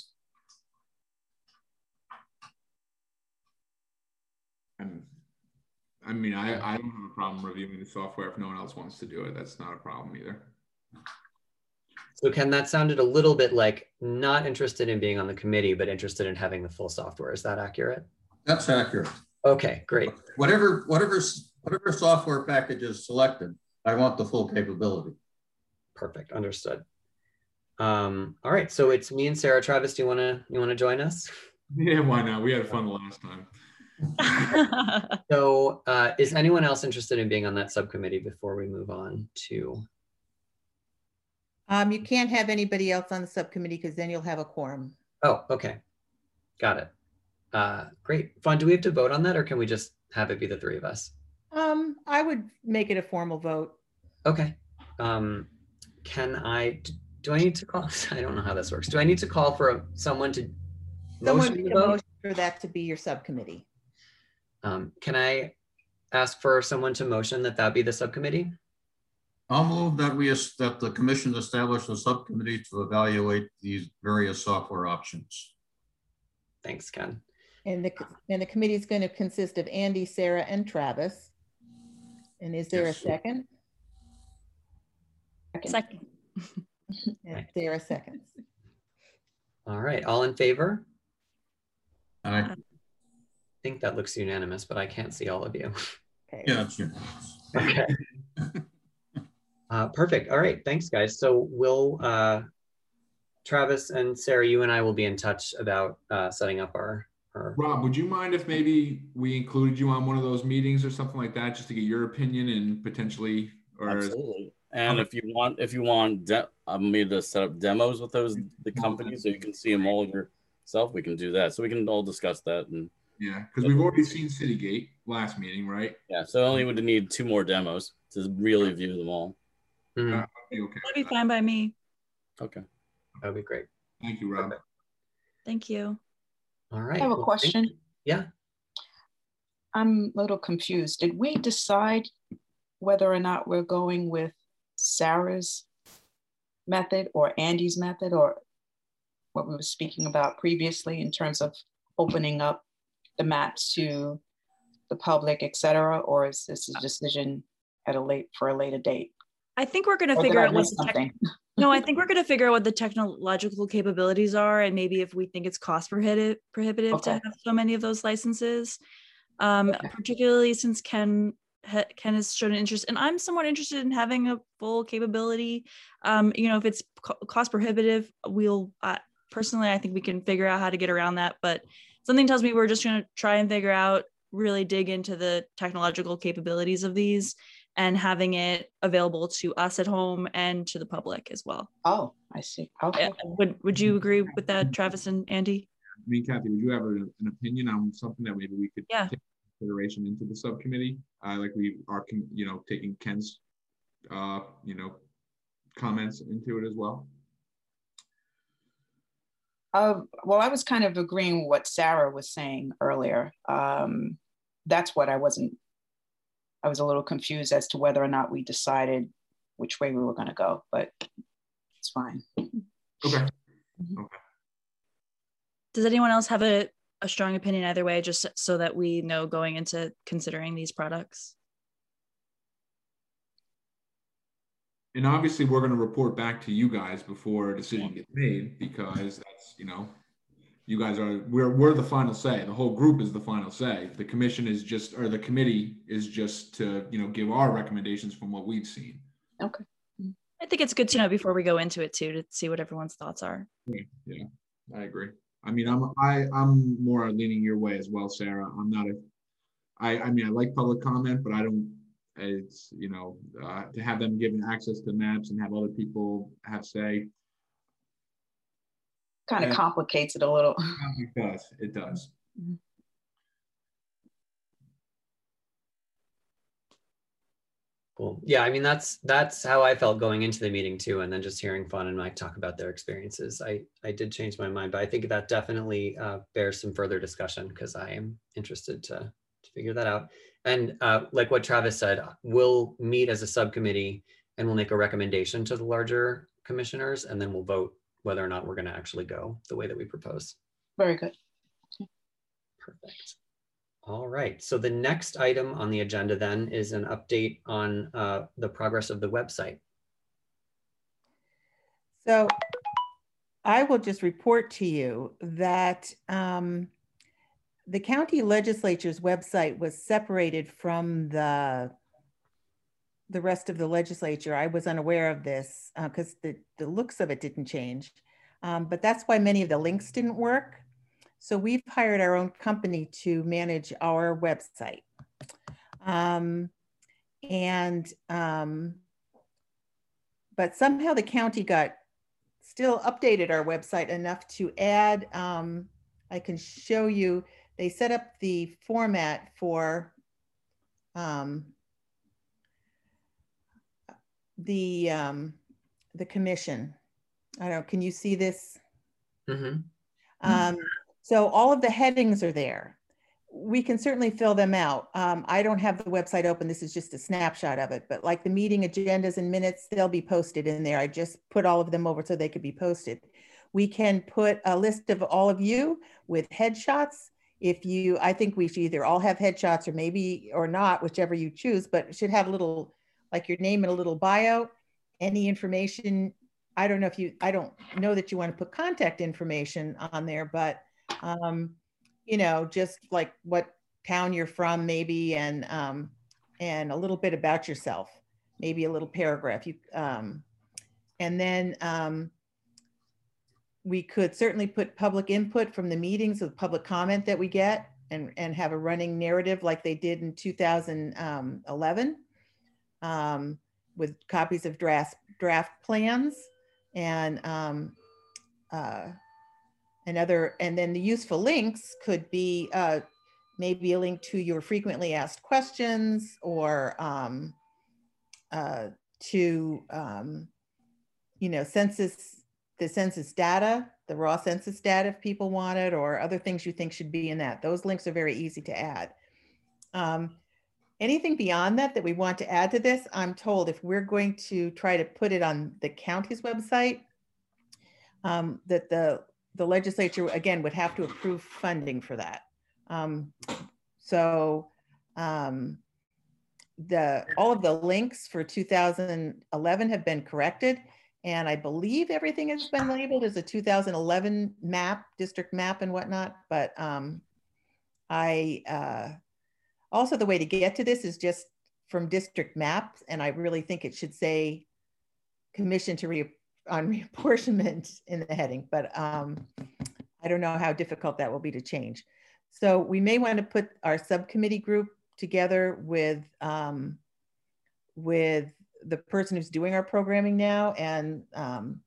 And I mean, I, I don't have a problem reviewing the software if no one else wants to do it. That's not a problem either. So Ken, that sounded a little bit like not interested in being on the committee, but interested in having the full software. Is that accurate? That's accurate. Okay, great. Whatever, whatever, whatever software package is selected, I want the full capability. Perfect, understood. Um, all right, so it's me and Sarah. Travis, do you want to you want to join us? Yeah, why not? We had fun the last time. So uh, is anyone else interested in being on that subcommittee before we move on to? Um, you can't have anybody else on the subcommittee because then you'll have a quorum. Oh, okay. Got it. Uh, great. Fawn, do we have to vote on that, or can we just have it be the three of us? Um, I would make it a formal vote. Okay. Um, can I, do I need to call? I don't know how this works. Do I need to call for a, someone to Someone motion make the a vote? motion for that to be your subcommittee. Um, can I ask for someone to motion that that be the subcommittee? I'll move that we that the commission establish a subcommittee to evaluate these various software options. Thanks, Ken. And the and the committee is going to consist of Andy, Sarah, and Travis. And is there Yes. a second? Second. And Sarah seconds. All right, all in favor? I, I think that looks unanimous, but I can't see all of you. Okay. yeah, it's unanimous. Okay. Uh, perfect. All right. Thanks, guys. So we'll, uh, Travis and Sarah, you and I will be in touch about uh, setting up our, our... Rob, would you mind if maybe we included you on one of those meetings or something like that, just to get your opinion and potentially, or absolutely. And if you want, if you want de um, me to set up demos with those the companies so you can see them all yourself, we can do that. So we can all discuss that. And yeah, because we've already seen Citygate last meeting, right? yeah, so I only would need two more demos to really view them all. Mm-hmm. Uh, be okay That'd be fine by me. Okay. That'd be great. Thank you, Rob. Perfect. Thank you. All right. I have a well, question. Yeah. I'm a little confused. Did we decide whether or not we're going with Sarah's method or Andy's method, or what we were speaking about previously in terms of opening up the maps to the public, et cetera, or is this a decision at a late for a later date? I think we're going to Or figure did I out what miss the tech- something? no, I think we're going to figure out what the technological capabilities are, and maybe if we think it's cost prohibitive prohibitive Okay. to have so many of those licenses, um, Okay. particularly since Ken ha- Ken has shown an interest, and I'm somewhat interested in having a full capability. Um, you know, if it's co- cost prohibitive, we'll uh, personally, I think we can figure out how to get around that. But something tells me we're just going to try and figure out, really dig into the technological capabilities of these, and having it available to us at home and to the public as well. Oh, I see. Okay. Would Would you agree with that, Travis and Andy? I mean, Kathy, would you have a, an opinion on something that maybe we could Yeah. take consideration into the subcommittee? Uh, like we are, you know, taking Ken's, uh, you know, comments into it as well. Uh, well, I was kind of agreeing with what Sarah was saying earlier. Um, that's what I wasn't I was a little confused as to whether or not we decided which way we were going to go, but it's fine. Okay. Okay. Does anyone else have a, a strong opinion either way, just so that we know going into considering these products? And obviously we're going to report back to you guys before a decision gets made, because that's, you know, you guys are, we're, we're the final say. The whole group is the final say. The commission is just, or the committee is just to, you know, give our recommendations from what we've seen. Okay. I think it's good to know before we go into it too, to see what everyone's thoughts are. Yeah, yeah, I agree. I mean, I'm, I, I'm more leaning your way as well, Sarah. I'm not a, I, I mean, I like public comment, but I don't, it's, you know, uh, to have them given access to maps and have other people have say. Kind of complicates it a little. It does, it does. Mm-hmm. Cool. Yeah, I mean, that's that's how I felt going into the meeting too. And then just hearing Fawn and Mike talk about their experiences, I, I did change my mind, but I think that definitely uh, bears some further discussion, because I am interested to, to figure that out. And uh, like what Travis said, we'll meet as a subcommittee and we'll make a recommendation to the larger commissioners, and then we'll vote whether or not we're going to actually go the way that we propose. Very good. Perfect. All right. So the next item on the agenda then is an update on uh, the progress of the website. So I will just report to you that um, the county legislature's website was separated from the the rest of the legislature. I was unaware of this because uh, the, the looks of it didn't change, um, but that's why many of the links didn't work. So we've hired our own company to manage our website. Um, and, um, but somehow the county got still updated our website enough to add, um, I can show you, they set up the format for um, the, um, the commission. I don't know, can you see this? Mm-hmm. Um, so all of the headings are there. We can certainly fill them out. Um, I don't have the website open. This is just a snapshot of it, but like the meeting agendas and minutes, they'll be posted in there. I just put all of them over so they could be posted. We can put a list of all of you with headshots. If you, I think we should either all have headshots or maybe, or not, whichever you choose, but it should have a little, like your name and a little bio, any information. I don't know if you, I don't know that you want to put contact information on there, but um, you know, just like what town you're from maybe, and um, and a little bit about yourself, maybe a little paragraph. You um, and then um, we could certainly put public input from the meetings with public comment that we get, and and have a running narrative like they did in two thousand eleven um, with copies of draft draft plans and um, uh, and other, and then the useful links could be uh, maybe a link to your frequently asked questions, or um, uh, to, um, you know, census, the census data, the raw census data if people want it, or other things you think should be in that. Those links are very easy to add. Um, anything beyond that that we want to add to this, I'm told if we're going to try to put it on the county's website, um, that the the legislature, again, would have to approve funding for that. Um, so um, the all of the links for two thousand eleven have been corrected. And I believe everything has been labeled as a two thousand eleven map, district map and whatnot. But um, I uh, also, the way to get to this is just from district maps. And I really think it should say commission to re on reapportionment in the heading, but um, I don't know how difficult that will be to change. So we may want to put our subcommittee group together with um, with the person who's doing our programming now, and um,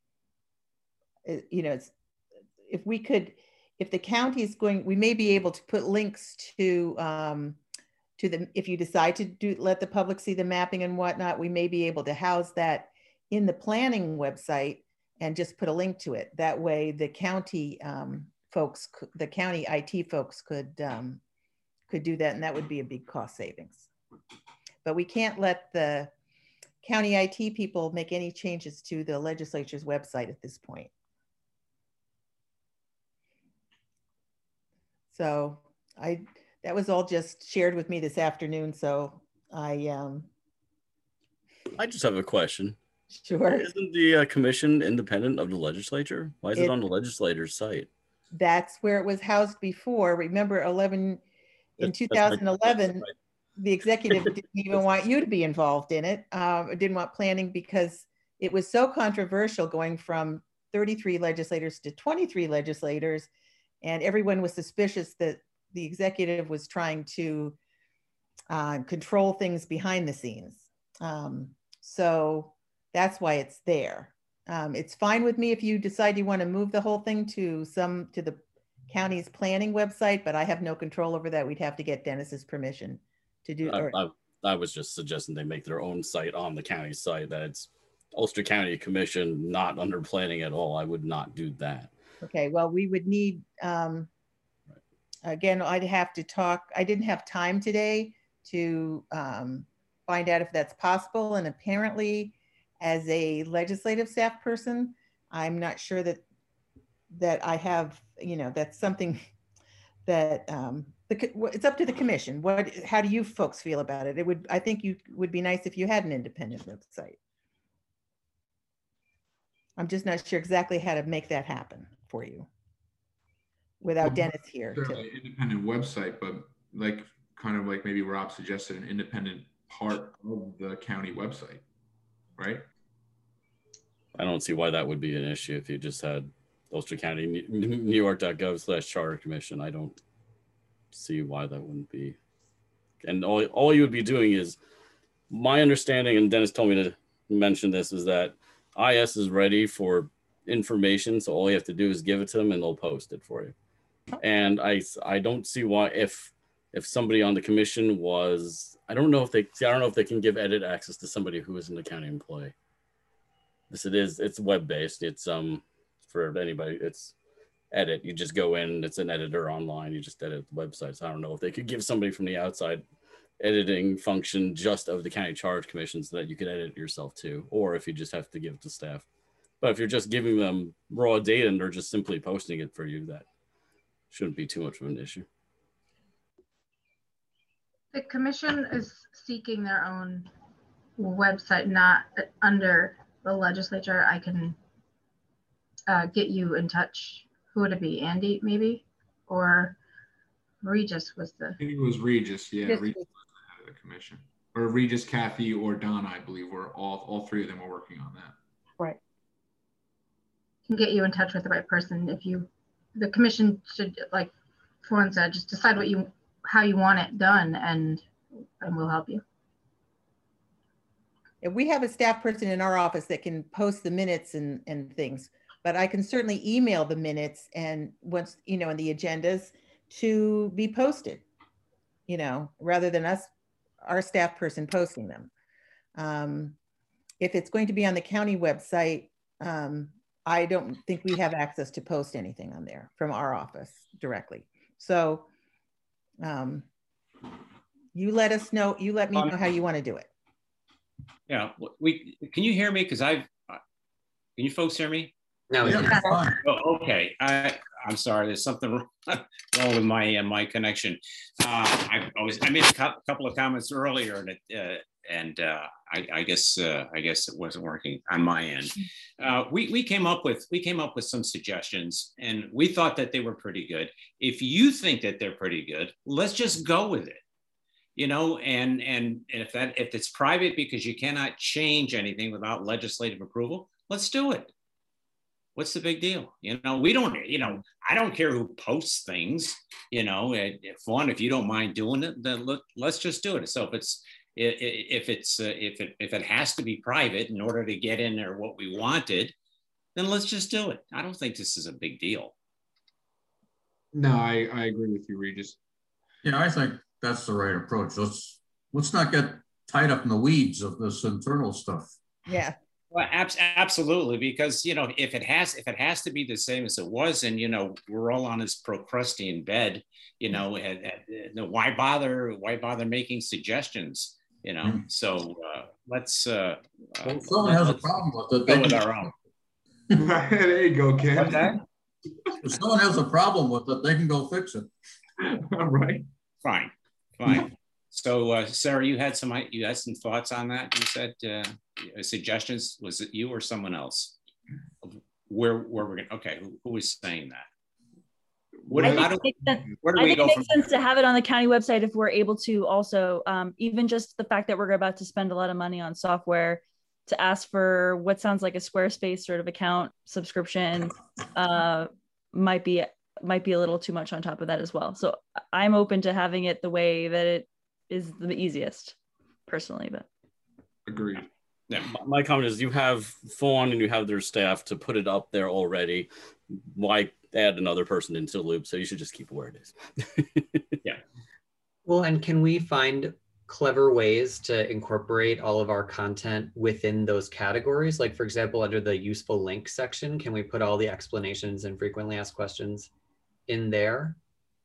it, you know, it's, if we could, if the county is going, we may be able to put links to um, to the, if you decide to do let the public see the mapping and whatnot, we may be able to house that in the planning website and just put a link to it. That way the county um, folks, the county I T folks could um, could do that, and that would be a big cost savings. But we can't let the county I T people make any changes to the legislature's website at this point. So I, that was all just shared with me this afternoon. So I, um, I just have a question. Sure. Isn't the uh, commission independent of the legislature? Why is it, it on the legislator's site? That's where it was housed before. Remember, eleven in two thousand eleven, the executive didn't even want you to be involved in it. Uh, didn't want planning because it was so controversial, going from thirty-three legislators to twenty-three legislators, and everyone was suspicious that the executive was trying to uh, control things behind the scenes. Um, so that's why it's there. Um, it's fine with me if you decide you want to move the whole thing to some to the county's planning website, but I have no control over that. We'd have to get Dennis's permission to do. I, Or, I, I was just suggesting they make their own site on the county site. That it's Ulster County Commission, not under planning at all. I would not do that. Okay, well, we would need, um, again, I'd have to talk. I didn't have time today to um, find out if that's possible. And apparently, as a legislative staff person, I'm not sure that that I have, you know, that's something that um, the, it's up to the commission. What, how do you folks feel about it? It would, I think you would be nice if you had an independent website. I'm just not sure exactly how to make that happen for you without Well, Dennis here. Certainly To, an independent website, but like kind of like maybe Rob suggested, an independent part of the county website, right? I don't see why that would be an issue if you just had Ulster County, New York dot gov slash Charter Commission. I don't see why that wouldn't be. And all, all you would be doing is, my understanding, and Dennis told me to mention this, is that I S is ready for information. So all you have to do is give it to them and they'll post it for you. And I, I don't see why, if, if somebody on the commission was, I don't know if they, I don't know if they can give edit access to somebody who isn't a county employee. This it is, it's web-based. It's um for anybody, it's edit. You just go in, it's an editor online. You just edit the website. So I don't know if they could give somebody from the outside editing function just of the county charge commissions that you could edit yourself too, or if you just have to give it to staff. But if you're just giving them raw data and they're just simply posting it for you, that shouldn't be too much of an issue. The commission is seeking their own website, not under the legislature. I can uh, get you in touch. Who would it be? Andy, maybe? Or Regis was the... I think it was Regis, yeah. Yes. Regis was the head of the commission. Or Regis, Kathy, or Donna, I believe, were all, all three of them were working on that. right. Can get you in touch with the right person. If you, the commission should, like Fawn said, just decide what you, how you want it done, and and we'll help you. If we have a staff person in our office that can post the minutes and, and things, but I can certainly email the minutes and once, you know, and the agendas to be posted, you know, rather than us, our staff person posting them. Um, if it's going to be on the county website, um, I don't think we have access to post anything on there from our office directly. So um, you let us know, you let me know how you want to do it. Yeah, we, can you hear me? Because I've, can you folks hear me? No, Yeah, fine. Oh, okay, I, I'm sorry, there's something wrong with my, uh, my connection. Uh, I, I was, I made a couple of comments earlier and, it, uh, and uh, I, I guess, uh, I guess it wasn't working on my end. Uh, we, we came up with, we came up with some suggestions and we thought that they were pretty good. If you think that they're pretty good, let's just go with it. You know, and, and and if that if it's private because you cannot change anything without legislative approval, let's do it. What's the big deal? You know, we don't, you know, I don't care who posts things, you know, if one, if you don't mind doing it, then look, let's just do it. So if it's, if it's, uh, if it, if it has to be private in order to get in there what we wanted, then let's just do it. I don't think this is a big deal. No, I, I agree with you, Regis. Yeah, I think that's the right approach. Let's let's not get tied up in the weeds of this internal stuff. Yeah. Well, abs- absolutely, because you know, if it has if it has to be the same as it was, and you know, we're all on this Procrustean bed, you know, and, and, you know, why bother? Why bother making suggestions? You know, mm. so uh, let's. Uh, well, uh, someone let, has a problem with it. Go with our own. There you go, Ken. What's that? If someone has a problem with it, they can go fix it. All right. Fine, fine. So, uh, Sarah, you had some you had some thoughts on that. You said uh, suggestions. Was it you or someone else? Where where we're going? Okay, who, who was saying that? What, I how think do, it makes sense, where do I we think go it makes from sense to have it on the county website if we're able to also, um, even just the fact that we're about to spend a lot of money on software, to ask for what sounds like a Squarespace sort of account subscription uh, might be might be a little too much on top of that as well. So I'm open to having it the way that it is the easiest, personally. But agreed. Yeah, my comment is you have Fawn and you have their staff to put it up there already. Why add another person into the loop? So you should just keep it where it is. Yeah. Well, and can we find clever ways to incorporate all of our content within those categories? Like, for example, under the useful link section, can we put all the explanations and frequently asked questions in there?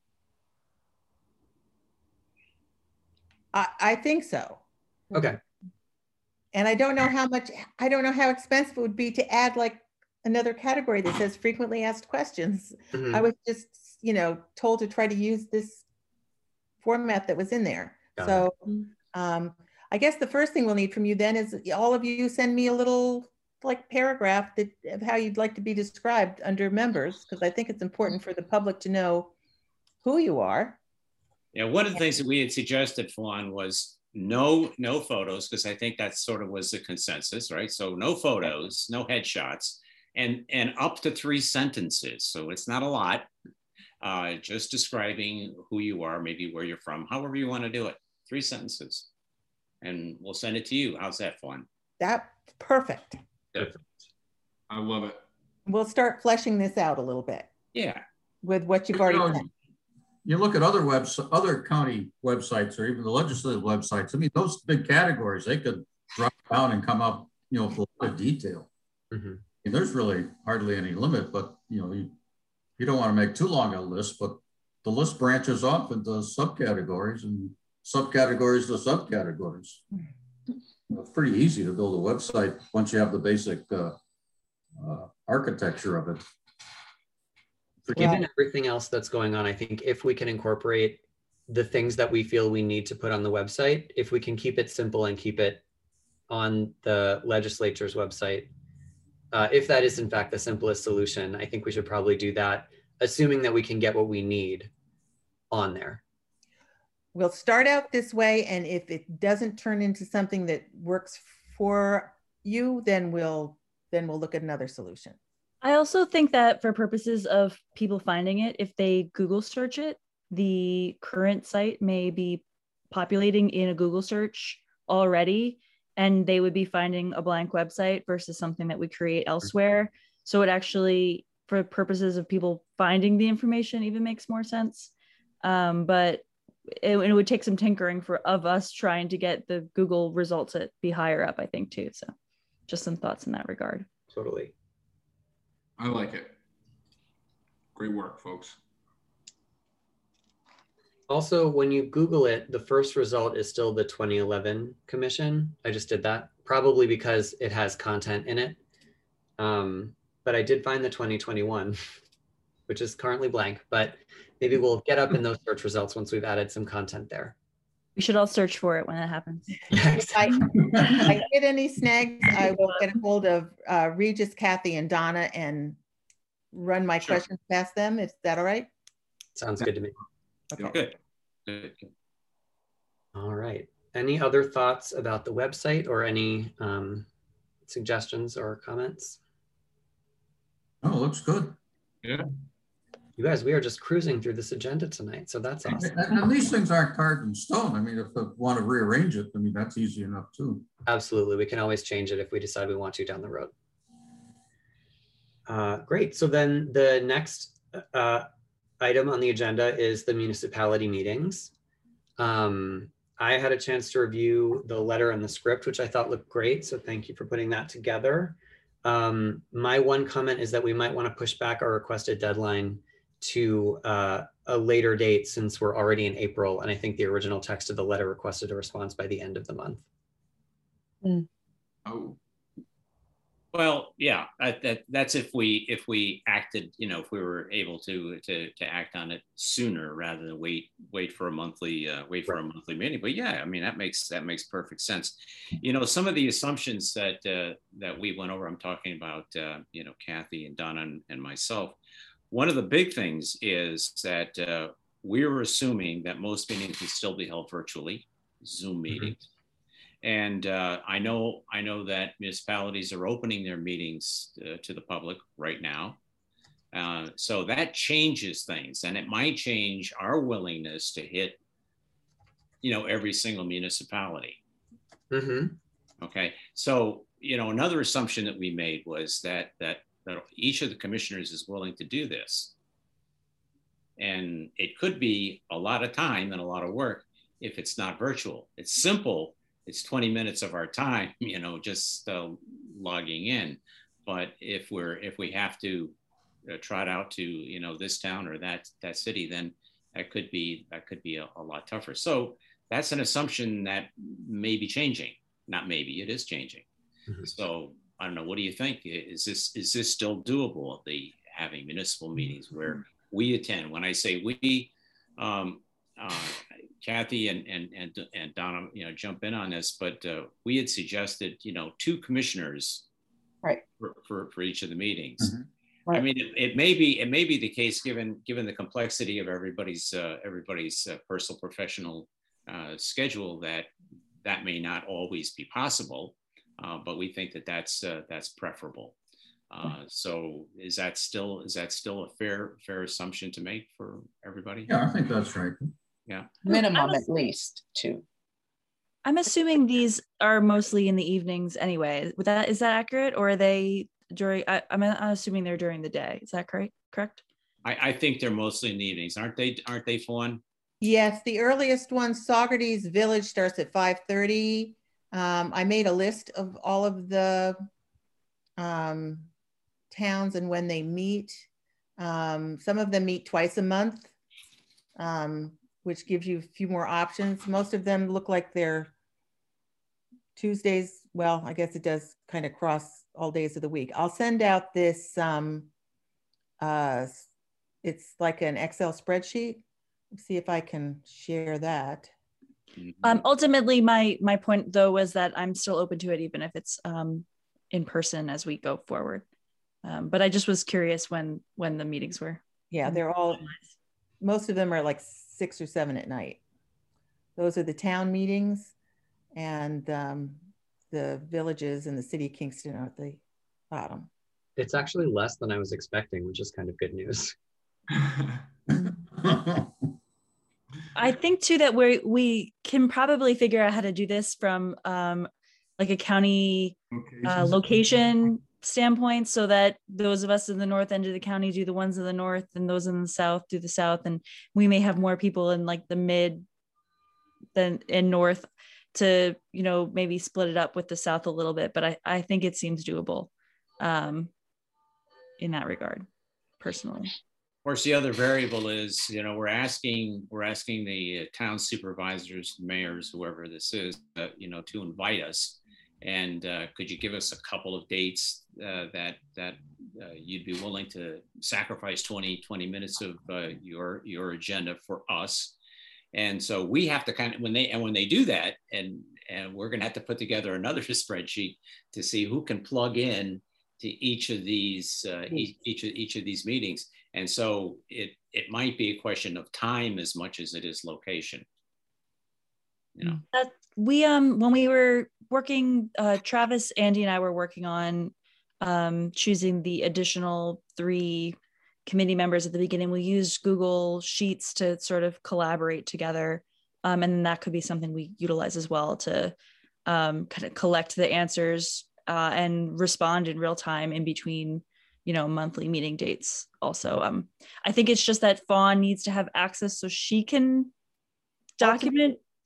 I, I think so. Okay. And I don't know how much, I don't know how expensive it would be to add like another category that says frequently asked questions. Mm-hmm. I was just, you know, told to try to use this format that was in there. Got so um, I guess the first thing we'll need from you then is all of you send me a little like paragraph that of how you'd like to be described under members, because I think it's important for the public to know who you are. Yeah, one of the things that we had suggested, Fawn, was no no photos, because I think that sort of was the consensus, right? So no photos, no headshots, and and up to three sentences. So it's not a lot, uh, just describing who you are, maybe where you're from, however you want to do it. Three sentences, and we'll send it to you. How's that, Fawn? That's perfect. Good. I love it. We'll start fleshing this out a little bit. Yeah. With what you've already done. You look at other webs, other county websites, or even the legislative websites. I mean, those big categories, they could drop down and come up, you know, with a lot of detail. Mm-hmm. I mean, there's really hardly any limit, but you know, you, you don't want to make too long a list, but the list branches off into subcategories and subcategories to subcategories. It's pretty easy to build a website once you have the basic uh, uh, architecture of it. Given everything else that's going on, I think if we can incorporate the things that we feel we need to put on the website, if we can keep it simple and keep it on the legislature's website, uh, if that is in fact the simplest solution, I think we should probably do that, assuming that we can get what we need on there. We'll start out this way, and if it doesn't turn into something that works for you, then we'll then we'll look at another solution. I also think that for purposes of people finding it, if they Google search it, the current site may be populating in a Google search already, and they would be finding a blank website versus something that we create elsewhere. So it actually, for purposes of people finding the information, even makes more sense. Um, but it, it would take some tinkering for of us trying to get the Google results to be higher up, I think, too. So just some thoughts in that regard. Totally. I like it. Great work, folks. Also, when you Google it, the first result is still the twenty eleven commission. I just did that, probably because it has content in it. Um, but I did find the twenty twenty-one, which is currently blank, but maybe we'll get up in those search results once we've added some content there. We should all search for it when that happens. If I, if I get any snags, I will get a hold of uh, Regis, Kathy, and Donna and run my sure. questions past them. Is that all right? Sounds good to me. Okay. Good. Good. All right. Any other thoughts about the website or any um, suggestions or comments? Oh, looks good. Yeah. You guys, we are just cruising through this agenda tonight, so that's awesome. And, and these things aren't carved in stone. I mean, if they want to rearrange it, I mean, that's easy enough too. Absolutely. We can always change it if we decide we want to down the road. Uh, great. So then the next uh, item on the agenda is the municipality meetings. Um, I had a chance to review the letter and the script, which I thought looked great. So thank you for putting that together. Um, my one comment is that we might want to push back our requested deadline to uh, a later date since we're already in April. And I think the original text of the letter requested a response by the end of the month. Mm. Oh, Well, yeah, I, that that's if we if we acted, you know, if we were able to to to act on it sooner rather than wait wait for a monthly uh, wait for a monthly meeting. But yeah, I mean that makes that makes perfect sense. You know, some of the assumptions that uh, that we went over. I'm talking about uh, you know Kathy and Donna and, and myself. One of the big things is that uh, we were assuming that most meetings would still be held virtually, Zoom meetings. Mm-hmm. And uh, I know I know that municipalities are opening their meetings uh, to the public right now. Uh, so that changes things, and it might change our willingness to hit, you know, every single municipality. Mm-hmm. Okay. So, you know, another assumption that we made was that that that each of the commissioners is willing to do this. And it could be a lot of time and a lot of work if it's not virtual. It's simple. It's twenty minutes of our time, you know, just uh, logging in. But if we're if we have to uh, trot out to, you know, this town or that that city, then that could be that could be a, a lot tougher. So that's an assumption that may be changing. Not maybe, it is changing. Mm-hmm. So I don't know. What do you think? Is this is this still doable? The having municipal meetings where we attend. When I say we, um, uh, Kathy and, and, and, and Donna, you know, jump in on this, but uh, we had suggested, you know, two commissioners right. for, for, for each of the meetings. Mm-hmm. Right. I mean, it, it may be, it may be the case given, given the complexity of everybody's, uh, everybody's uh, personal professional uh, schedule that that may not always be possible, uh, but we think that that's, uh, that's preferable. Uh, so is that still, is that still a fair, fair assumption to make for everybody? Yeah, I think that's right. Yeah. Minimum at least two. I'm assuming these are mostly in the evenings anyway. With that, is that accurate, or are they during? I, I'm, I'm assuming they're during the day. Is that correct? Correct. I, I think they're mostly in the evenings, aren't they? Aren't they, Fawn? Yes, the earliest one, Saugerties Village, starts at five thirty. Um, I made a list of all of the um, towns and when they meet. Um, some of them meet twice a month. Um, which gives you a few more options. Most of them look like they're Tuesdays. Well, I guess it does kind of cross all days of the week. I'll send out this, um, uh, it's like an Excel spreadsheet. Let's see if I can share that. Um, ultimately, my my point though was that I'm still open to it, even if it's um, in person as we go forward. Um, but I just was curious when when the meetings were. Yeah, they're all, most of them are like six or seven at night. Those are the town meetings, and um, the villages and the city of Kingston are at the bottom. It's actually less than I was expecting, which is kind of good news. I think too that we we can probably figure out how to do this from um, like a county uh, location standpoint, so that those of us in the north end of the county do the ones in the north, and those in the south do the south, and we may have more people in like the mid than in north to, you know, maybe split it up with the south a little bit. But I, I think it seems doable um, in that regard, personally. Of course, the other variable is, you know, we're asking we're asking the town supervisors, mayors, whoever this is, uh, you know, to invite us. And uh, could you give us a couple of dates uh, that that uh, you'd be willing to sacrifice twenty, twenty minutes of uh, your your agenda for us? And so we have to kind of, when they and when they do that, and and we're going to have to put together another spreadsheet to see who can plug in to each of these uh, each, each of each of these meetings. And so it it might be a question of time as much as it is location. You know. That we um when we were working, uh, Travis, Andy, and I were working on um, choosing the additional three committee members at the beginning. We used Google Sheets to sort of collaborate together, um, and that could be something we utilize as well to um, kind of collect the answers uh, and respond in real time in between, you know, monthly meeting dates. Also, um, I think it's just that Fawn needs to have access so she can document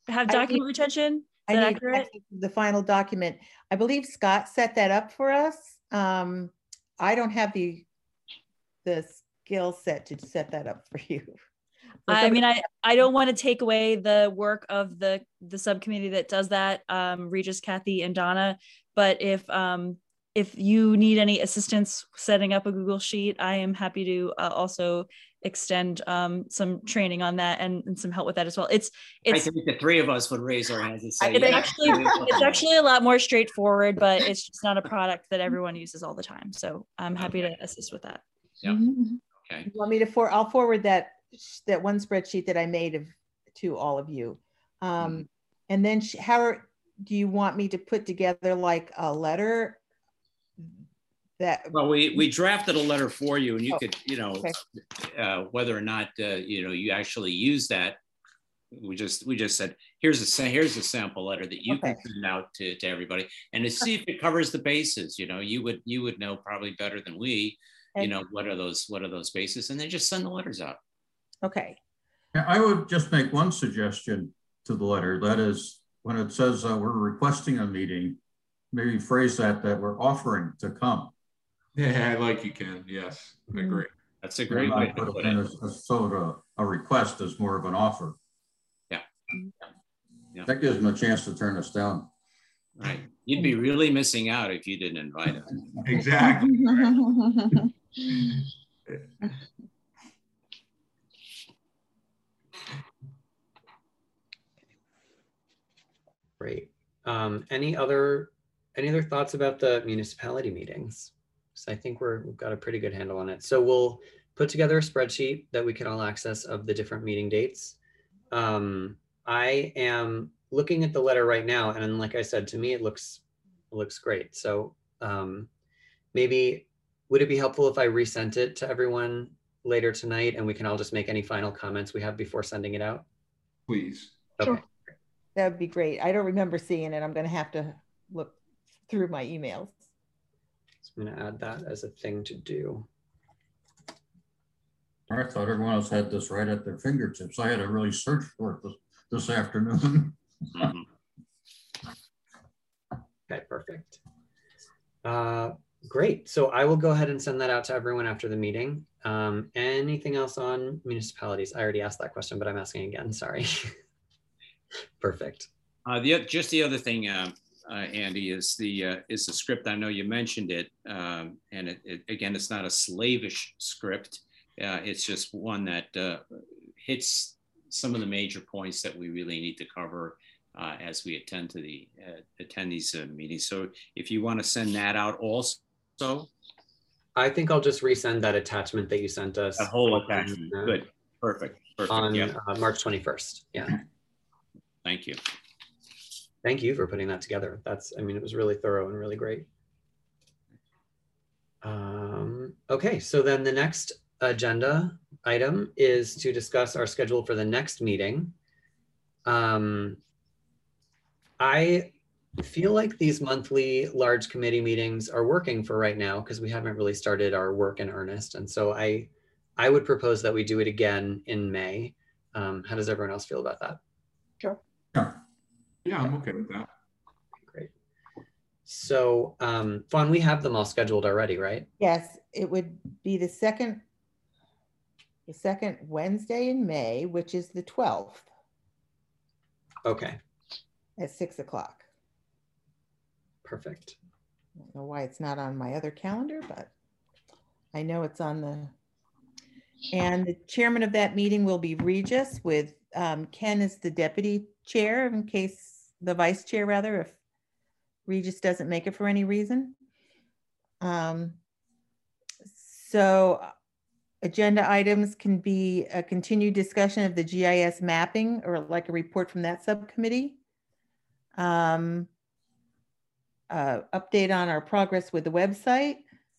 have I document need- retention? Is I that need accurate? access to the final document. I believe Scott set that up for us. Um, I don't have the, the skill set to set that up for you. So I somebody- mean, I, I don't want to take away the work of the, the subcommittee that does that, um, Regis, Kathy, and Donna. But if, um, if you need any assistance setting up a Google Sheet, I am happy to uh, also extend um, some training on that and, and some help with that as well. It's, I it's, think the three of us would raise our hands and say, it's yeah. actually, it's actually a lot more straightforward, but it's just not a product that everyone uses all the time. So I'm happy to assist with that. Yeah. Mhm. Okay. You want me to for, I'll forward that, that one spreadsheet that I made of, to all of you. Um, Mm-hmm. and then sh- how are, do you want me to put together like a letter that, Well, we, we drafted a letter for you, and you Oh, could, you know, okay. uh, whether or not, uh, you know, you actually use that. We just, we just said, here's a, sa- here's a sample letter that you can Okay. send out to, to everybody, and to see if it covers the bases. You know, you would, you would know probably better than we, you And- know, what are those, what are those bases, and then just send the letters out. okay. Yeah, I would just make one suggestion to the letter. That is, when it says uh, we're requesting a meeting, maybe phrase that, that we're offering to come. Yeah, I like you, Ken. Yes, I agree. That's a great Not way to put put it in it. as, as sort of a, a request as more of an offer. Yeah. Yeah. That gives them a chance to turn us down. Right. You'd be really missing out if you didn't invite us. Exactly. Great. Um, any other any other thoughts about the municipality meetings? So I think we're, we've got a pretty good handle on it. So we'll put together a spreadsheet that we can all access of the different meeting dates. Um, I am looking at the letter right now, and like I said, to me, it looks it looks great. So um, maybe would it be helpful if I resent it to everyone later tonight, and we can all just make any final comments we have before sending it out? Please. Okay. Sure. That would be great. I don't remember seeing it. I'm going to have to look through my emails. So I'm going to add that as a thing to do. I thought everyone else had this right at their fingertips. I had to really search for it this, this afternoon. Mhm. Okay, perfect. Uh, great. So I will go ahead and send that out to everyone after the meeting. Um, anything else on municipalities? I already asked that question, but I'm asking again. Sorry. Perfect. Uh, the oth- just the other thing, uh, uh, Andy, is the uh, is the script. I know you mentioned it, um, and it, it, again, it's not a slavish script. Uh, it's just one that uh, hits some of the major points that we really need to cover uh, as we attend to the uh, attend these uh, meetings. So if you want to send that out also, I think I'll just resend that attachment that you sent us. a whole on, attachment. uh, Good, perfect, perfect. On Yeah, uh, March twenty-first. Yeah. thank you. Thank you for putting that together. That's, I mean, it was really thorough and really great. Um, okay, so then the next agenda item is to discuss our schedule for the next meeting. Um, I feel like these monthly large committee meetings are working for right now because we haven't really started our work in earnest. And so I, I would propose that we do it again in May. Um, how does everyone else feel about that? Sure. Yeah, I'm okay with that. Great. So, um, Fawn, we have them all scheduled already, right? Yes, it would be the second, the second Wednesday in May, which is the twelfth Okay, at six o'clock. perfect. I don't know why it's not on my other calendar, but I know it's on the, and the chairman of that meeting will be Regis with um, Ken as the deputy chair in case, the vice chair rather, if Regis doesn't make it for any reason. Um, so agenda items can be a continued discussion of the G I S mapping or like a report from that subcommittee. Um, uh, update on our progress with the website.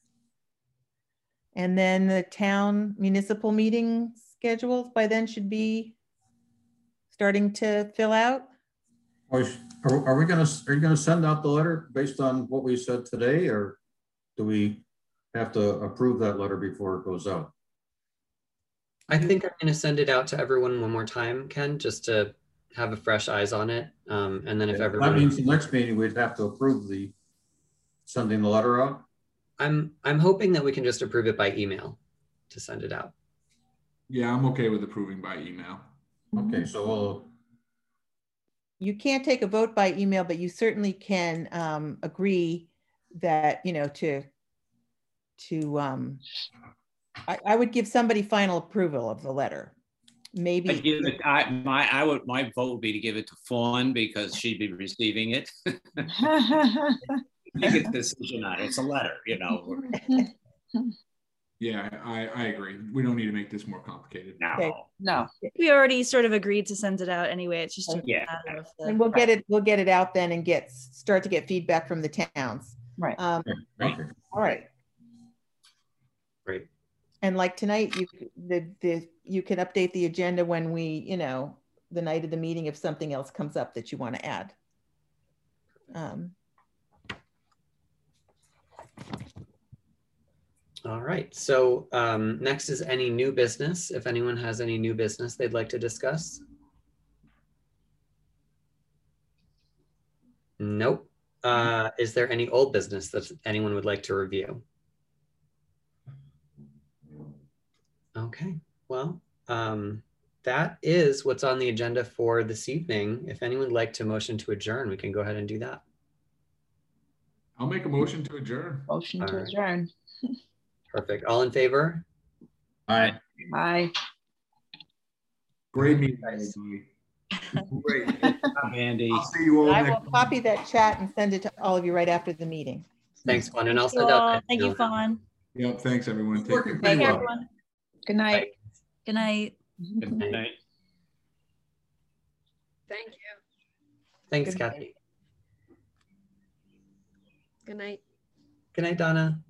And then the town municipal meeting schedules by then should be starting to fill out. Are, are we gonna, are you gonna send out the letter based on what we said today, or do we have to approve that letter before it goes out? I think I'm going to send it out to everyone one more time, Ken, just to have a fresh eyes on it. Um, and then if That everyone, means the next meeting, we'd have to approve the, sending the letter out. I'm, I'm hoping that we can just approve it by email to send it out. Yeah, I'm okay with approving by email. Okay, so we'll, You can't take a vote by email, but you certainly can um, agree that, you know, to, to, um, I, I would give somebody final approval of the letter. I'd Maybe, give it, I, my, I would, my vote would be to give it to Fawn because she'd be receiving it. Make a decision on it. It's a letter, you know. Yeah, I, I agree. We don't need to make this more complicated. No. Okay. No. We already sort of agreed to send it out anyway. It's just a Yeah. matter of the. and we'll get it, we'll get it out then and get, start to get feedback from the towns. Right. Um, okay. all right. Great. And like tonight, you, the, the, you can update the agenda when we, you know, the night of the meeting, if something else comes up that you want to add. Um, All right, so um, next is any new business. If anyone has any new business they'd like to discuss. Nope. Uh, is there any old business that anyone would like to review? Okay, well, um, that is what's on the agenda for this evening. If anyone would like to motion to adjourn, we can go ahead and do that. I'll make a motion to adjourn. Motion All to right. adjourn. Perfect. All in favor? All right. Aye. Great meeting, Nice. everybody. Great. Andy. I'll see you all I next will copy that chat and send it to all of you right after the meeting. Thanks, Fawn. And I'll Thank you send out. all. that Thank you, email. Fawn. Yep, thanks everyone. It's Take working care. pretty Take care, well. everyone. Good night. Good night. Good night. Thank you. Thanks, Good Kathy. Good night. Good night, Donna.